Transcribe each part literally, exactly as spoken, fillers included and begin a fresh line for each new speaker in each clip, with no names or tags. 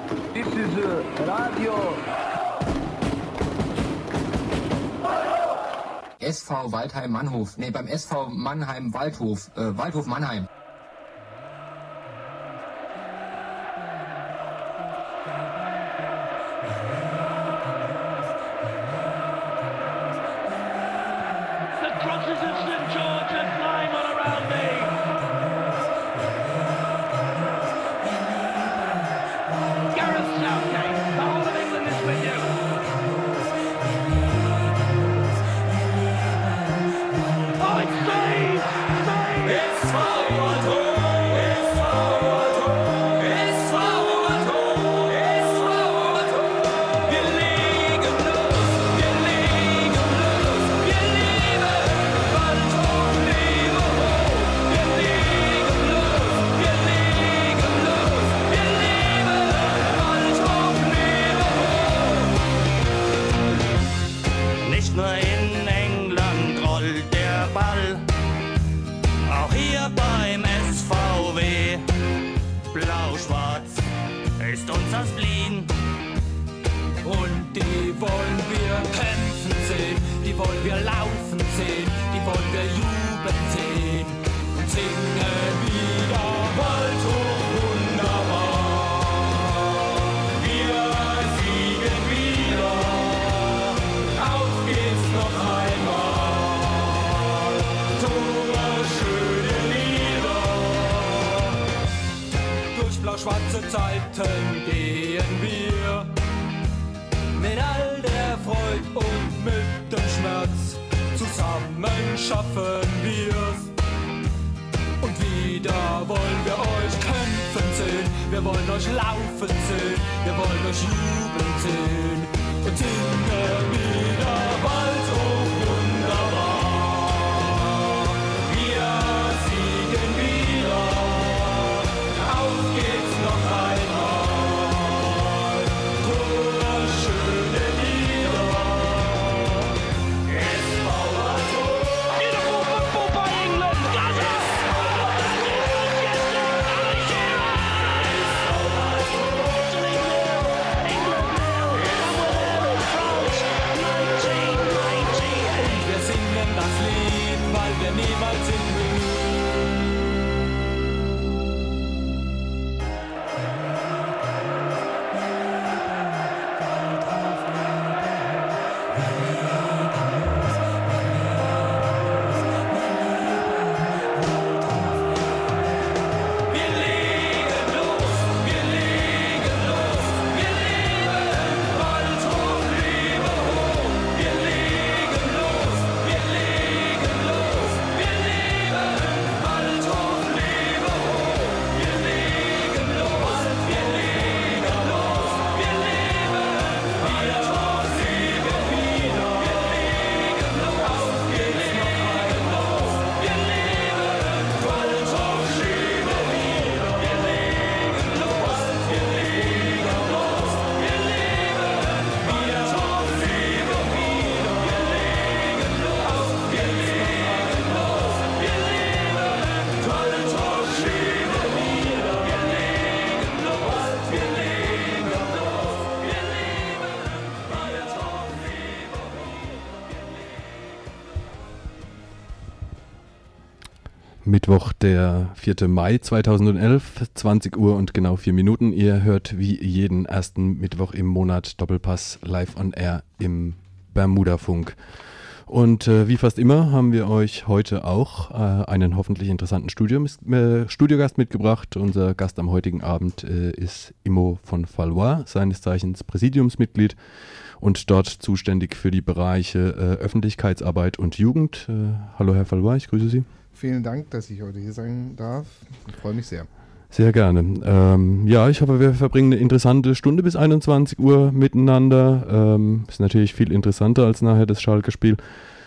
This is uh, Radio.
S V Waldheim Mannhof. Ne, beim S V Mannheim Waldhof. Äh, Waldhof Mannheim.
Schwarze Zeiten gehen wir mit all der Freude und mit dem Schmerz. Zusammen schaffen wir's. Und wieder wollen wir euch kämpfen sehen. Wir wollen euch laufen sehen. Wir wollen euch jubeln sehen. Und singen wieder Waldhof wunderbar. Wir siegen wieder. Auf geht's noch einmal. Tore, schöne Lieder. S V Waldhof. Beautiful football by England. Got it. Wir singen das Lied, weil wir niemals in
Mittwoch, der vierter Mai zweitausendelf, zwanzig Uhr und genau vier Minuten. Ihr hört wie jeden ersten Mittwoch im Monat Doppelpass live on air im Bermuda-Funk. Und äh, wie fast immer haben wir euch heute auch äh, einen hoffentlich interessanten Studio, äh, Studiogast mitgebracht. Unser Gast am heutigen Abend äh, ist Immo von Valois, seines Zeichens Präsidiumsmitglied und dort zuständig für die Bereiche äh, Öffentlichkeitsarbeit und Jugend. Äh, hallo Herr Valois, ich grüße Sie.
Vielen Dank, dass ich heute hier sein darf. Ich freue mich sehr.
Sehr gerne. Ähm, ja, ich hoffe, wir verbringen eine interessante Stunde bis einundzwanzig Uhr miteinander. Ähm, ist natürlich viel interessanter als nachher das Schalke-Spiel.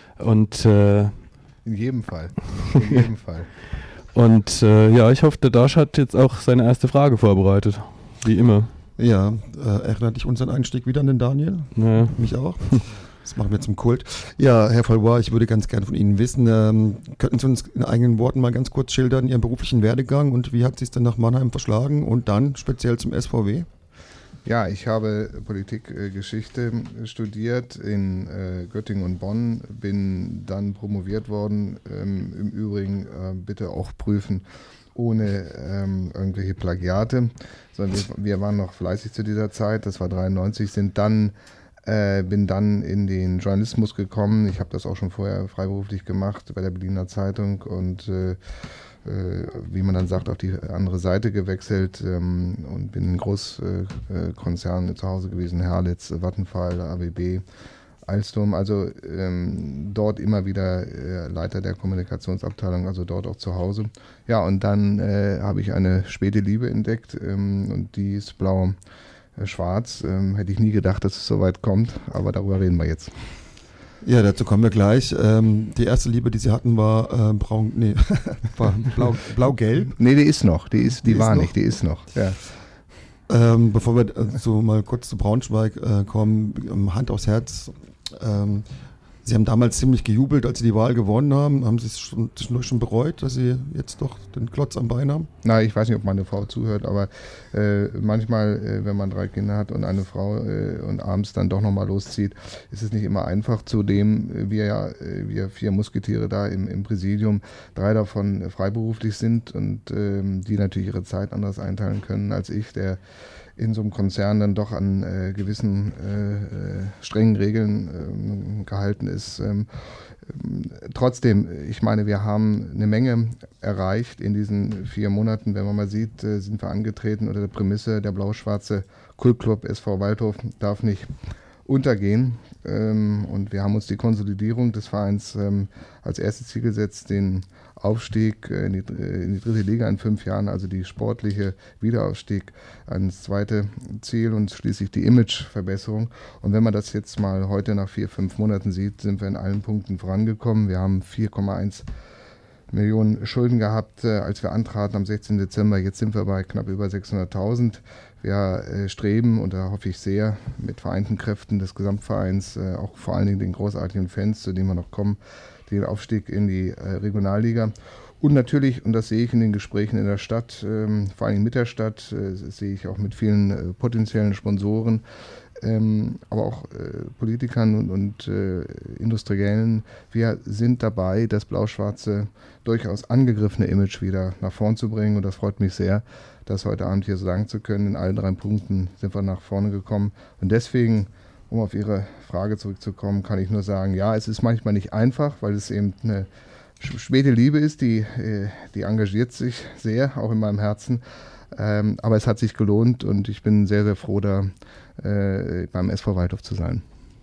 Und äh,
in jedem Fall. In jedem Fall.
Und äh, ja, ich hoffe, der Dasch hat jetzt auch seine erste Frage vorbereitet. Wie immer.
Ja, äh, erinnert dich unseren Einstieg wieder an den Daniel?
Ja.
Mich auch. Das machen wir zum Kult. Ja, Herr Valois, ich würde ganz gerne von Ihnen wissen, ähm, könnten Sie uns in eigenen Worten mal ganz kurz schildern, Ihren beruflichen Werdegang und wie hat Sie es dann nach Mannheim verschlagen und dann speziell zum S V W?
Ja, ich habe Politikgeschichte äh, studiert in äh, Göttingen und Bonn, bin dann promoviert worden. Ähm, Im Übrigen äh, bitte auch prüfen, ohne ähm, irgendwelche Plagiate, sondern wir, wir waren noch fleißig zu dieser Zeit, das war dreiundneunzig, sind dann, äh, bin dann in den Journalismus gekommen. Ich habe das auch schon vorher freiberuflich gemacht bei der Berliner Zeitung und äh, wie man dann sagt, auf die andere Seite gewechselt ähm, und bin in Großkonzernen äh, zu Hause gewesen, Herlitz, Vattenfall, A B B, Alstom, also ähm, dort immer wieder äh, Leiter der Kommunikationsabteilung, also dort auch zu Hause. Ja, und dann äh, habe ich eine späte Liebe entdeckt ähm, und die ist blau-schwarz. Ähm, hätte ich nie gedacht, dass es so weit kommt, aber darüber reden wir jetzt.
Ja, dazu kommen wir gleich. Ähm, die erste Liebe, die Sie hatten, war äh, braun, nee, war blau, blau-gelb.
Nee, die ist noch, die ist, die, die war
ist
nicht, die ist noch. Ja.
Ähm, bevor wir äh, so mal kurz zu Braunschweig äh, kommen, ähm, Hand aufs Herz. Ähm, Sie haben damals ziemlich gejubelt, als Sie die Wahl gewonnen haben. Haben Sie es schon, zwischendurch schon bereut, dass Sie jetzt doch den Klotz am Bein haben?
Na, ich weiß nicht, ob meine Frau zuhört, aber äh, manchmal, äh, wenn man drei Kinder hat und eine Frau äh, und abends dann doch nochmal loszieht, ist es nicht immer einfach. Zudem, äh, wir ja, äh, wir vier Musketiere da im, im Präsidium, drei davon äh, freiberuflich sind und äh, die natürlich ihre Zeit anders einteilen können als ich, der in so einem Konzern dann doch an äh, gewissen äh, äh, strengen Regeln äh, gehalten ist. Ähm, äh, trotzdem, ich meine, wir haben eine Menge erreicht in diesen vier Monaten. Wenn man mal sieht, äh, sind wir angetreten unter der Prämisse, der blau-schwarze Kultclub S V Waldhof darf nicht untergehen. Ähm, und wir haben uns die Konsolidierung des Vereins ähm, als erstes Ziel gesetzt, den Aufstieg in die, in die dritte Liga in fünf Jahren, also die sportliche Wiederaufstieg ans zweite Ziel und schließlich die Imageverbesserung. Und wenn man das jetzt mal heute nach vier, fünf Monaten sieht, sind wir in allen Punkten vorangekommen. Wir haben vier Komma eins Millionen Schulden gehabt, äh, als wir antraten am sechzehnten Dezember. Jetzt sind wir bei knapp über sechshunderttausend. Wir äh, streben, und da hoffe ich sehr, mit vereinten Kräften des Gesamtvereins, äh, auch vor allen Dingen den großartigen Fans, zu denen wir noch kommen, den Aufstieg in die äh, Regionalliga. Und natürlich, und das sehe ich in den Gesprächen in der Stadt, ähm, vor allem mit der Stadt, äh, das sehe ich auch mit vielen äh, potenziellen Sponsoren, ähm, aber auch äh, Politikern und, und äh, Industriellen. Wir sind dabei, das blau-schwarze, durchaus angegriffene Image wieder nach vorn zu bringen. Und das freut mich sehr, das heute Abend hier so sagen zu können. In allen drei Punkten sind wir nach vorne gekommen. Und deswegen, um auf Ihre Frage zurückzukommen, kann ich nur sagen, ja, es ist manchmal nicht einfach, weil es eben eine späte Liebe ist, die, die engagiert sich sehr, auch in meinem Herzen. Ähm, aber es hat sich gelohnt und ich bin sehr, sehr froh, da äh, beim S V Waldhof zu sein.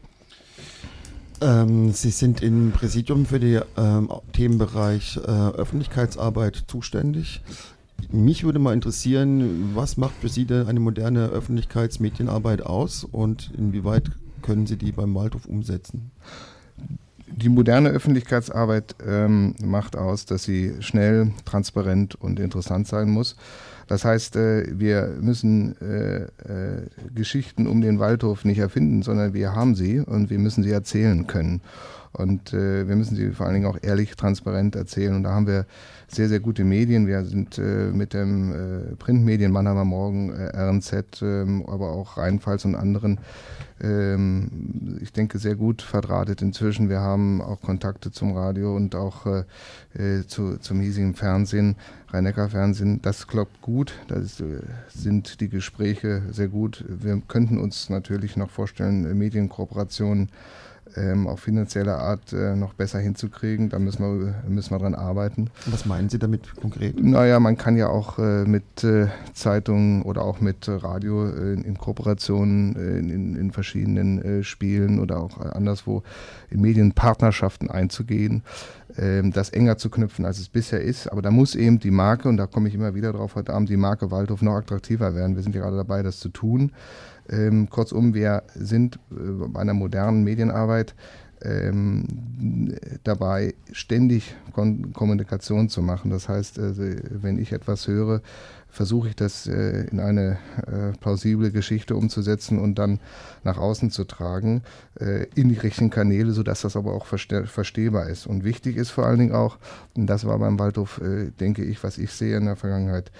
Ähm, Sie sind im Präsidium für den ähm, Themenbereich äh, Öffentlichkeitsarbeit zuständig. Mich würde mal interessieren, was macht für Sie denn eine moderne Öffentlichkeitsmedienarbeit aus und inwieweit können Sie die beim Waldhof umsetzen?
Die moderne Öffentlichkeitsarbeit ähm, macht aus, dass sie schnell, transparent und interessant sein muss. Das heißt, äh, wir müssen äh, äh, Geschichten um den Waldhof nicht erfinden, sondern wir haben sie und wir müssen sie erzählen können. Und äh, wir müssen sie vor allen Dingen auch ehrlich, transparent erzählen. Und da haben wir sehr, sehr gute Medien. Wir sind äh, mit den äh, Printmedien Mannheimer Morgen, äh, R N Z, äh, aber auch Rheinpfalz und anderen, ähm, ich denke, sehr gut verdrahtet inzwischen. Wir haben auch Kontakte zum Radio und auch äh, zu, zum hiesigen Fernsehen, Rhein-Neckar-Fernsehen. Das klappt gut. Da äh, sind die Gespräche sehr gut. Wir könnten uns natürlich noch vorstellen, äh, Medienkooperationen Ähm, auf finanzielle Art äh, noch besser hinzukriegen. Da müssen wir, müssen wir dran arbeiten.
Was meinen Sie damit konkret?
Naja, man kann ja auch äh, mit äh, Zeitungen oder auch mit äh, Radio äh, in Kooperationen äh, in, in verschiedenen äh, Spielen oder auch anderswo in Medienpartnerschaften einzugehen, äh, das enger zu knüpfen, als es bisher ist. Aber da muss eben die Marke, und da komme ich immer wieder drauf heute Abend, die Marke Waldhof noch attraktiver werden. Wir sind ja gerade dabei, das zu tun. Ähm, kurzum, wir sind äh, bei einer modernen Medienarbeit ähm, dabei, ständig Kon- Kommunikation zu machen. Das heißt, äh, wenn ich etwas höre, versuche ich das äh, in eine äh, plausible Geschichte umzusetzen und dann nach außen zu tragen, äh, in die richtigen Kanäle, sodass das aber auch verste- verstehbar ist. Und wichtig ist vor allen Dingen auch, und das war beim Waldhof, äh, denke ich, was ich sehe in der Vergangenheit,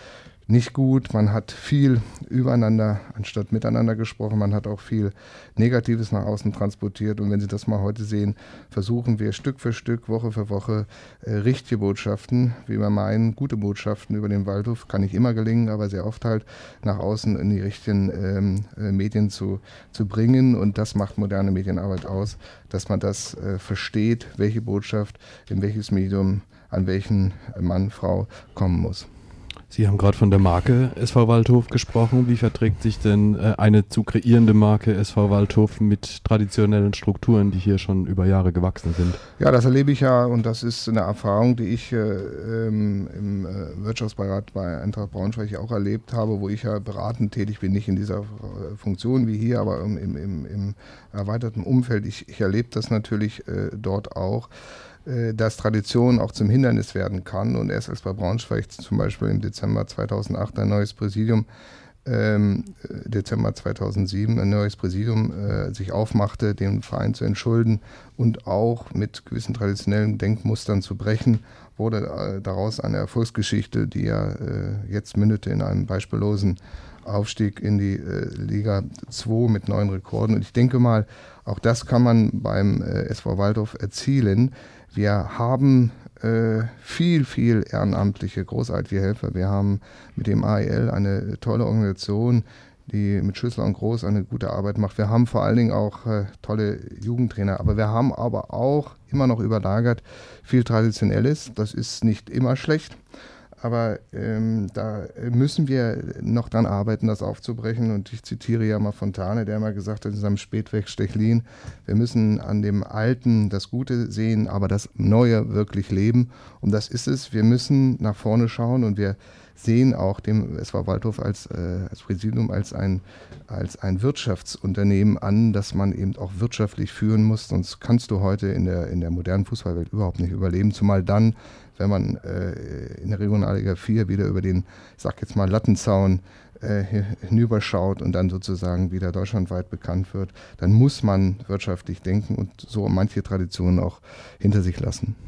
nicht gut. Man hat viel übereinander anstatt miteinander gesprochen. Man hat auch viel Negatives nach außen transportiert. Und wenn Sie das mal heute sehen, versuchen wir Stück für Stück, Woche für Woche äh, richtige Botschaften, wie wir meinen, gute Botschaften über den Waldhof. Kann nicht immer gelingen, aber sehr oft halt nach außen in die richtigen ähm, äh, Medien zu, zu bringen. Und das macht moderne Medienarbeit aus, dass man das äh, versteht, welche Botschaft in welches Medium an welchen Mann, Frau kommen muss.
Sie haben gerade von der Marke S V Waldhof gesprochen. Wie verträgt sich denn äh, eine zu kreierende Marke S V Waldhof mit traditionellen Strukturen, die hier schon über Jahre gewachsen sind?
Ja, das erlebe ich ja und das ist eine Erfahrung, die ich äh, ähm, im äh, Wirtschaftsbeirat bei Eintracht Braunschweig auch erlebt habe, wo ich ja beratend tätig bin, nicht in dieser äh, Funktion wie hier, aber im, im, im, im erweiterten Umfeld. Ich, ich erlebe das natürlich äh, dort auch, dass Tradition auch zum Hindernis werden kann. Und erst als bei Braunschweig zum Beispiel im Dezember zweitausendacht ein neues Präsidium, ähm, Dezember zweitausendsieben ein neues Präsidium äh, sich aufmachte, den Verein zu entschulden und auch mit gewissen traditionellen Denkmustern zu brechen, wurde äh, daraus eine Erfolgsgeschichte, die ja äh, jetzt mündete in einem beispiellosen Aufstieg in die äh, Liga zwei mit neuen Rekorden. Und ich denke mal, auch das kann man beim äh, S V Waldhof erzielen. Wir haben äh, viel, viel ehrenamtliche, großartige Helfer. Wir haben mit dem A E L eine tolle Organisation, die mit Schüssler und Groß eine gute Arbeit macht. Wir haben vor allen Dingen auch äh, tolle Jugendtrainer. Aber wir haben aber auch immer noch überlagert viel Traditionelles. Das ist nicht immer schlecht. Aber ähm, da müssen wir noch dran arbeiten, das aufzubrechen. Und ich zitiere ja mal Fontane, der mal gesagt hat in seinem Spätwerk Stechlin, wir müssen an dem Alten das Gute sehen, aber das Neue wirklich leben. Und das ist es. Wir müssen nach vorne schauen und wir sehen auch dem S V Waldhof als, äh, als Präsidium als ein, als ein Wirtschaftsunternehmen an, das man eben auch wirtschaftlich führen muss. Sonst kannst du heute in der, in der modernen Fußballwelt überhaupt nicht überleben. Zumal dann, wenn man äh, in der Regionalliga vier wieder über den, ich sag jetzt mal, Lattenzaun äh, hinüberschaut und dann sozusagen wieder deutschlandweit bekannt wird, dann muss man wirtschaftlich denken und so manche Traditionen auch hinter sich lassen.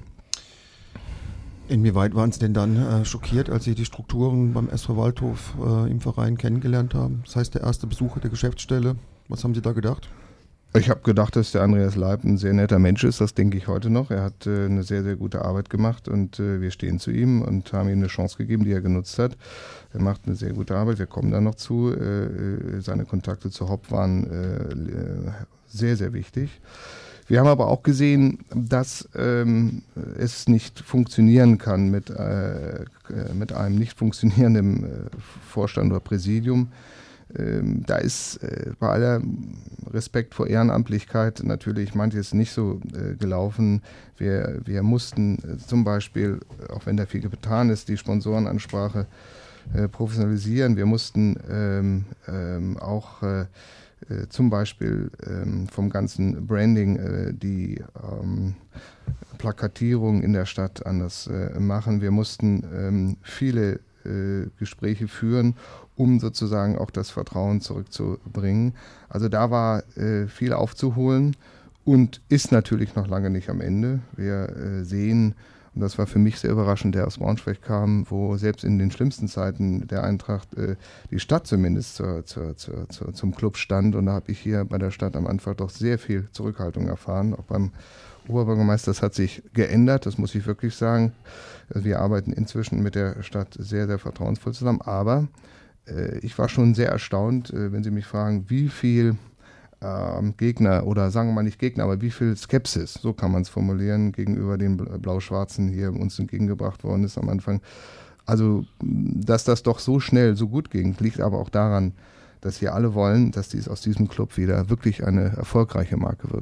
Inwieweit waren Sie denn dann äh, schockiert, als Sie die Strukturen beim S V Waldhof äh, im Verein kennengelernt haben? Das heißt, der erste Besuch der Geschäftsstelle. Was haben Sie da gedacht?
Ich habe gedacht, dass der Andreas Leib ein sehr netter Mensch ist. Das denke ich heute noch. Er hat äh, eine sehr, sehr gute Arbeit gemacht und äh, wir stehen zu ihm und haben ihm eine Chance gegeben, die er genutzt hat. Er macht eine sehr gute Arbeit. Wir kommen da noch zu. Äh, seine Kontakte zu Hopp waren äh, sehr, sehr wichtig. Wir haben aber auch gesehen, dass ähm, es nicht funktionieren kann mit, äh, mit einem nicht funktionierenden äh, Vorstand oder Präsidium. Ähm, da ist äh, bei aller Respekt vor Ehrenamtlichkeit natürlich manches nicht so äh, gelaufen. Wir, wir mussten äh, zum Beispiel, auch wenn da viel getan ist, die Sponsorenansprache äh, professionalisieren. Wir mussten ähm, ähm, auch äh, Äh, zum Beispiel ähm, vom ganzen Branding äh, die ähm, Plakatierung in der Stadt anders äh, machen. Wir mussten ähm, viele äh, Gespräche führen, um sozusagen auch das Vertrauen zurückzubringen. Also da war äh, viel aufzuholen und ist natürlich noch lange nicht am Ende. Wir äh, sehen, und das war für mich sehr überraschend, der aus Braunschweig kam, wo selbst in den schlimmsten Zeiten der Eintracht äh, die Stadt zumindest zur, zur, zur, zur, zum Club stand. Und da habe ich hier bei der Stadt am Anfang doch sehr viel Zurückhaltung erfahren. Auch beim Oberbürgermeister, das hat sich geändert, das muss ich wirklich sagen. Wir arbeiten inzwischen mit der Stadt sehr, sehr vertrauensvoll zusammen. Aber äh, ich war schon sehr erstaunt, äh, wenn Sie mich fragen, wie viel Ähm, Gegner oder sagen wir mal nicht Gegner, aber wie viel Skepsis, so kann man es formulieren, gegenüber den Blau-Schwarzen hier uns entgegengebracht worden ist am Anfang. Also, dass das doch so schnell, so gut ging, liegt aber auch daran, dass wir alle wollen, dass dies aus diesem Club wieder wirklich eine erfolgreiche Marke wird.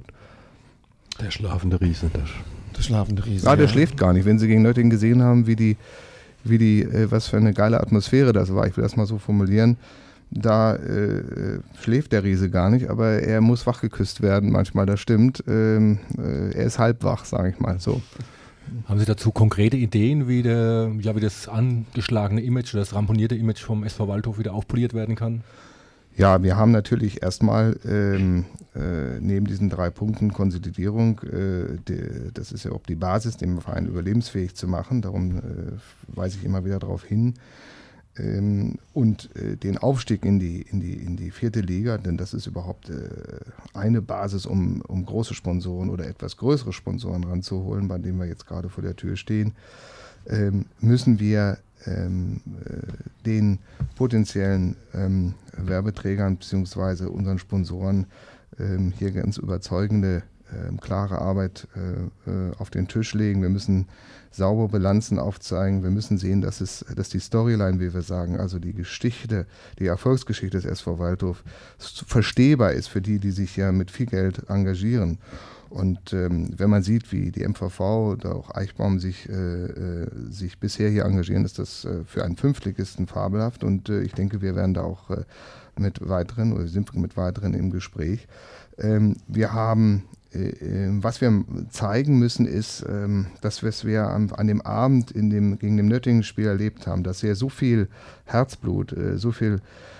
Der schlafende Riese. Der,
der schlafende Riese.
Ja, der ja. schläft gar nicht. Wenn Sie gegen Nöttingen gesehen haben, wie die, wie die, äh, was für eine geile Atmosphäre das war, ich will das mal so formulieren, da äh, schläft der Riese gar nicht, aber er muss wachgeküsst werden manchmal, das stimmt. Ähm, äh, er ist halb wach, sage ich mal so.
Haben Sie dazu konkrete Ideen, wie, der, ja, wie das angeschlagene Image, das ramponierte Image vom S V Waldhof wieder aufpoliert werden kann?
Ja, wir haben natürlich erstmal ähm, äh, neben diesen drei Punkten Konsolidierung, äh, die, das ist ja auch die Basis, den Verein überlebensfähig zu machen, darum äh, weise ich immer wieder darauf hin. ähm, und äh, den Aufstieg in die, in, die, in die vierte Liga, denn das ist überhaupt äh, eine Basis, um, um große Sponsoren oder etwas größere Sponsoren ranzuholen, bei denen wir jetzt gerade vor der Tür stehen, ähm, müssen wir ähm, äh, den potenziellen ähm, Werbeträgern bzw. unseren Sponsoren ähm, hier ganz überzeugende, ähm, klare Arbeit äh, äh, auf den Tisch legen. Wir müssen saubere Bilanzen aufzeigen. Wir müssen sehen, dass, es, dass die Storyline, wie wir sagen, also die Geschichte, die Erfolgsgeschichte des S V Waldhof verstehbar ist für die, die sich ja mit viel Geld engagieren. Und ähm, wenn man sieht, wie die M V V oder auch Eichbaum sich, äh, äh, sich bisher hier engagieren, ist das äh, für einen Fünftligisten fabelhaft. Und äh, ich denke, wir werden da auch äh, mit weiteren oder sind mit weiteren im Gespräch. Ähm, wir haben Was wir zeigen müssen, ist, dass wir an dem Abend in dem, gegen den Nöttingen-Spiel erlebt haben, dass hier so viel Herzblut, so viel,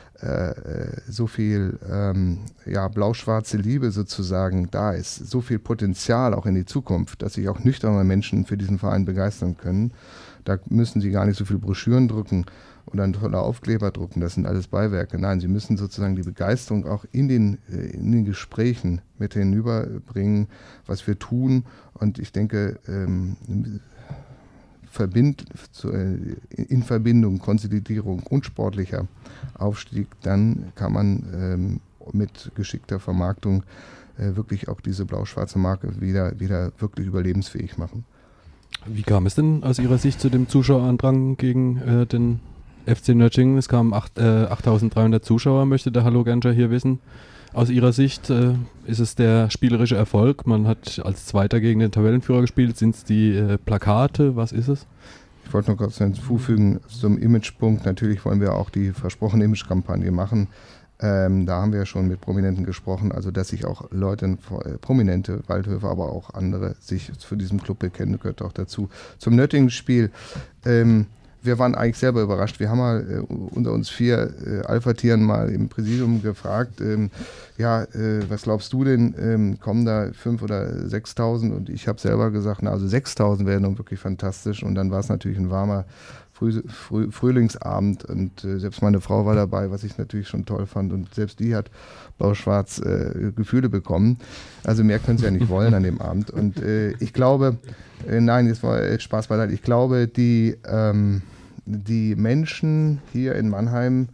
so viel ja, blau-schwarze Liebe sozusagen da ist, so viel Potenzial auch in die Zukunft, dass sich auch nüchterne Menschen für diesen Verein begeistern können. Da müssen sie gar nicht so viel Broschüren drücken und dann tolle Aufkleber drucken, das sind alles Beiwerke. Nein, sie müssen sozusagen die Begeisterung auch in den, in den Gesprächen mit hinüberbringen, was wir tun. Und ich denke, ähm, verbind, in Verbindung Konsolidierung und sportlicher Aufstieg, dann kann man ähm, mit geschickter Vermarktung äh, wirklich auch diese blau-schwarze Marke wieder, wieder wirklich überlebensfähig machen.
Wie kam es denn aus Ihrer Sicht zu dem Zuschauerandrang gegen äh, den F C Nöttingen? Es kamen acht, äh, achttausenddreihundert Zuschauer, möchte der Hallo Genscher hier wissen. Aus Ihrer Sicht äh, ist es der spielerische Erfolg? Man hat als Zweiter gegen den Tabellenführer gespielt. Sind es die äh, Plakate? Was ist es?
Ich wollte noch kurz hinzufügen zum Imagepunkt. Natürlich wollen wir auch die versprochene Imagekampagne machen. Ähm, da haben wir ja schon mit Prominenten gesprochen, also dass sich auch Leute, äh, prominente Waldhöfer, aber auch andere sich für diesen Club bekennen, gehört auch dazu. Zum Nöttingen-Spiel, ähm, wir waren eigentlich selber überrascht. Wir haben mal äh, unter uns vier äh, Alpha-Tieren mal im Präsidium gefragt, ähm, ja, äh, was glaubst du denn, ähm, kommen da fünf oder sechstausend? Und ich habe selber gesagt, na, also sechstausend wäre nun wirklich fantastisch. Und dann war es natürlich ein warmer Früh, Früh, Frühlingsabend und äh, selbst meine Frau war dabei, was ich natürlich schon toll fand, und selbst die hat blau-schwarz äh, Gefühle bekommen. Also mehr können sie ja nicht wollen an dem Abend. Und äh, ich glaube, äh, nein, jetzt war äh, Spaß beiseite, ich glaube, die, ähm, die Menschen hier in Mannheim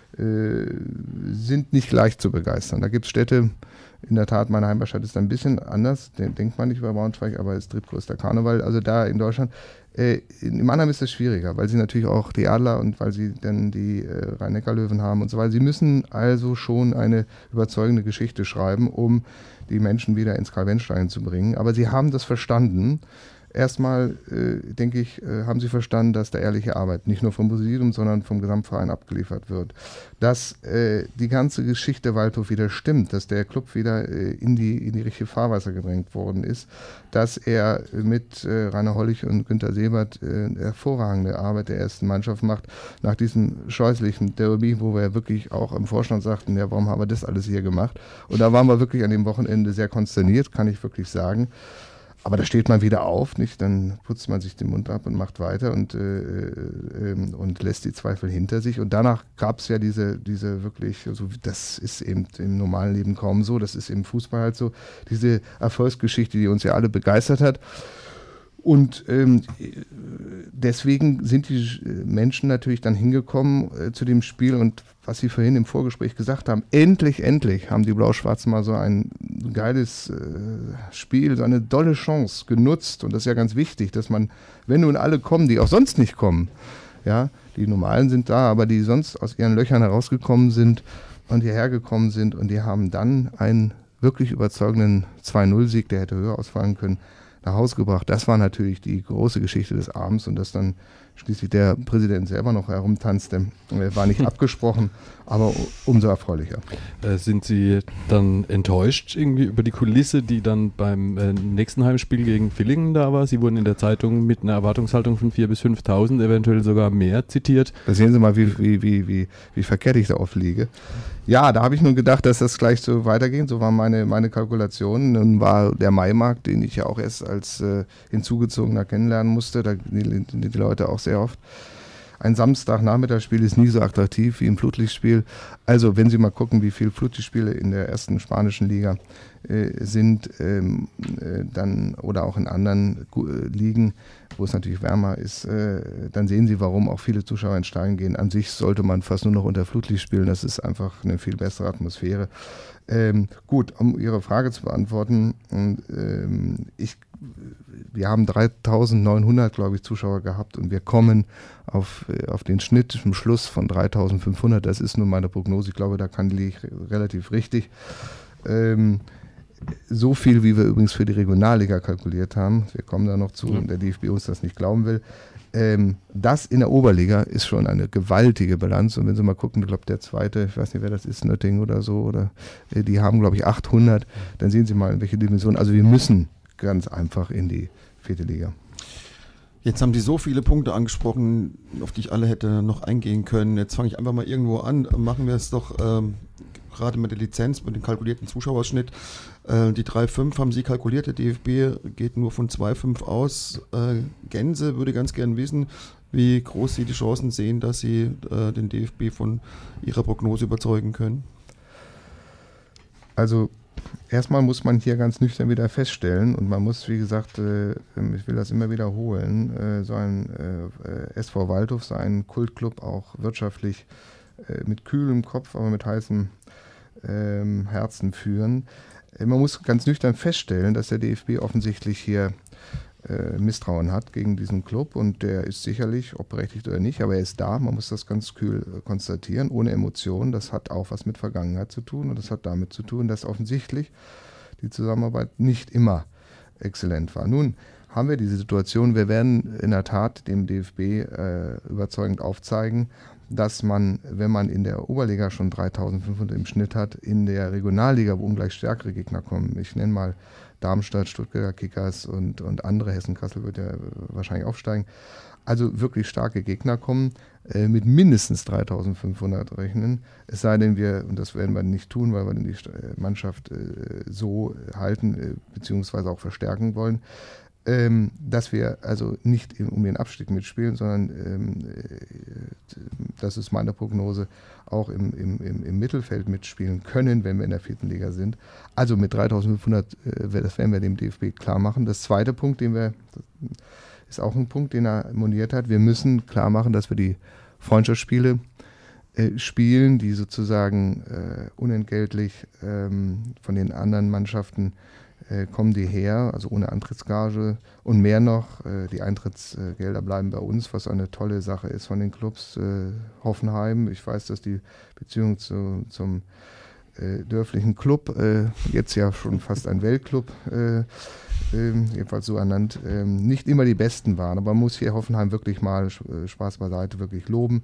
äh, sind nicht leicht zu begeistern. Da gibt es Städte, in der Tat, meine Heimatstadt ist ein bisschen anders, den denkt man nicht über Braunschweig, aber ist drittgrößter Karneval, also da in Deutschland. Äh, in Mannheim ist es schwieriger, weil sie natürlich auch die Adler und weil sie dann die äh, Rhein-Neckar-Löwen haben und so weiter. Sie müssen also schon eine überzeugende Geschichte schreiben, um die Menschen wieder ins Karl-Benz-Stadion zu bringen. Aber sie haben das verstanden. Erstmal, äh, denke ich, äh, haben sie verstanden, dass da ehrliche Arbeit nicht nur vom Präsidium, sondern vom Gesamtverein abgeliefert wird. Dass äh, die ganze Geschichte Waldhof wieder stimmt, dass der Club wieder äh, in die, in die richtige Fahrwasser gedrängt worden ist, dass er mit äh, Rainer Hollig und Günter Sebert äh, hervorragende Arbeit der ersten Mannschaft macht, nach diesem scheußlichen Derby, wo wir wirklich auch im Vorstand sagten, ja, warum haben wir das alles hier gemacht? Und da waren wir wirklich an dem Wochenende sehr konsterniert, kann ich wirklich sagen. Aber da steht man wieder auf, nicht? Dann putzt man sich den Mund ab und macht weiter und, äh, äh, und lässt die Zweifel hinter sich. Und danach gab es ja diese, diese wirklich, also das ist eben im normalen Leben kaum so, das ist im Fußball halt so, diese Erfolgsgeschichte, die uns ja alle begeistert hat. Und ähm, deswegen sind die Menschen natürlich dann hingekommen äh, zu dem Spiel, und was Sie vorhin im Vorgespräch gesagt haben, endlich, endlich haben die Blau-Schwarzen mal so ein geiles äh, Spiel, so eine dolle Chance genutzt. Und das ist ja ganz wichtig, dass man, wenn nun alle kommen, die auch sonst nicht kommen, ja, die Normalen sind da, aber die sonst aus ihren Löchern herausgekommen sind und hierher gekommen sind, und die haben dann einen wirklich überzeugenden zwei null Sieg, der hätte höher ausfallen können, nach Hause gebracht. Das war natürlich die große Geschichte des Abends, und dass dann schließlich der Präsident selber noch herumtanzte, war nicht abgesprochen, aber umso erfreulicher.
Äh, sind Sie dann enttäuscht irgendwie über die Kulisse, die dann beim äh, nächsten Heimspiel gegen Villingen da war? Sie wurden in der Zeitung mit einer Erwartungshaltung von viertausend bis fünftausend, eventuell sogar mehr zitiert.
Da sehen Sie mal, wie, wie, wie, wie, wie verkehrt ich da oft liege. Ja, da habe ich nun gedacht, dass das gleich so weitergeht. So waren meine, meine Kalkulationen. Nun war der Maimarkt, den ich ja auch erst als äh, Hinzugezogener kennenlernen musste, da die, die Leute auch sehr oft. ein Samstagnachmittagsspiel ist nie so attraktiv wie ein Flutlichtspiel. Also wenn Sie mal gucken, wie viele Flutlichtspiele in der ersten spanischen Liga äh, sind, ähm, äh, dann oder auch in anderen äh, Ligen, wo es natürlich wärmer ist, äh, dann sehen Sie, warum auch viele Zuschauer ins Stadion gehen. An sich sollte man fast nur noch unter Flutlicht spielen, das ist einfach eine viel bessere Atmosphäre. Ähm, gut, um Ihre Frage zu beantworten, ähm, ich, wir haben dreitausendneunhundert, glaube ich, Zuschauer gehabt und wir kommen auf, auf den Schnitt im Schluss von dreitausendfünfhundert. Das ist nun meine Prognose. Ich glaube, da kann liege ich relativ richtig. Ähm, so viel, wie wir übrigens für die Regionalliga kalkuliert haben, wir kommen da noch zu, und der D F B uns das nicht glauben will, ähm, das in der Oberliga ist schon eine gewaltige Bilanz. Und wenn Sie mal gucken, ich glaube, der zweite, ich weiß nicht, wer das ist, Nöttingen oder so, oder äh, die haben, glaube ich, achthundert. Dann sehen Sie mal, in welche Dimension. Also wir müssen ganz einfach in die vierte Liga.
Jetzt haben Sie so viele Punkte angesprochen, auf die ich alle hätte noch eingehen können. Jetzt fange ich einfach mal irgendwo an. Machen wir es doch ähm, gerade mit der Lizenz, mit dem kalkulierten Zuschauerschnitt. Äh, die drei Komma fünf haben Sie kalkuliert, der D F B geht nur von zwei Komma fünf aus. Äh, Gänse würde ganz gern wissen, wie groß Sie die Chancen sehen, dass Sie äh, den D F B von Ihrer Prognose überzeugen können.
Also erstmal muss man hier ganz nüchtern wieder feststellen und man muss, wie gesagt, äh, ich will das immer wiederholen, äh, so ein äh, S V Waldhof, so ein Kultclub auch wirtschaftlich äh, mit kühlem Kopf, aber mit heißem ähm, Herzen führen. Äh, man muss ganz nüchtern feststellen, dass der D F B offensichtlich hier äh, Misstrauen hat gegen diesen Club und der ist sicherlich, ob berechtigt oder nicht, aber er ist da, man muss das ganz kühl äh, konstatieren, ohne Emotionen. Das hat auch was mit Vergangenheit zu tun und das hat damit zu tun, dass offensichtlich die Zusammenarbeit nicht immer exzellent war. Nun haben wir diese Situation, wir werden in der Tat dem D F B äh, überzeugend aufzeigen, dass man, wenn man in der Oberliga schon dreitausendfünfhundert im Schnitt hat, in der Regionalliga, wo ungleich stärkere Gegner kommen, ich nenne mal Darmstadt, Stuttgarter Kickers und, und andere, Hessen-Kassel wird ja wahrscheinlich aufsteigen, also wirklich starke Gegner kommen, äh, mit mindestens dreitausendfünfhundert rechnen, es sei denn wir, und das werden wir nicht tun, weil wir die Mannschaft äh, so halten, äh, beziehungsweise auch verstärken wollen, ähm, dass wir also nicht um den Abstieg mitspielen, sondern ähm, das ist meine Prognose, auch im, im, im Mittelfeld mitspielen können, wenn wir in der vierten Liga sind. Also mit dreitausendfünfhundert, äh, das werden wir dem D F B klar machen. Das zweite Punkt, den wir, ist auch ein Punkt, den er moniert hat, wir müssen klar machen, dass wir die Freundschaftsspiele äh, spielen, die sozusagen äh, unentgeltlich ähm, von den anderen Mannschaften Äh, kommen die her, also ohne Eintrittsgage und mehr noch, äh, die Eintrittsgelder bleiben bei uns, was eine tolle Sache ist von den Clubs. Äh, Hoffenheim, ich weiß, dass die Beziehung zu, zum äh, dörflichen Club, äh, jetzt ja schon fast ein Weltclub, äh, äh, jedenfalls so ernannt, äh, nicht immer die besten waren, aber man muss hier Hoffenheim wirklich mal, äh, Spaß beiseite, wirklich loben.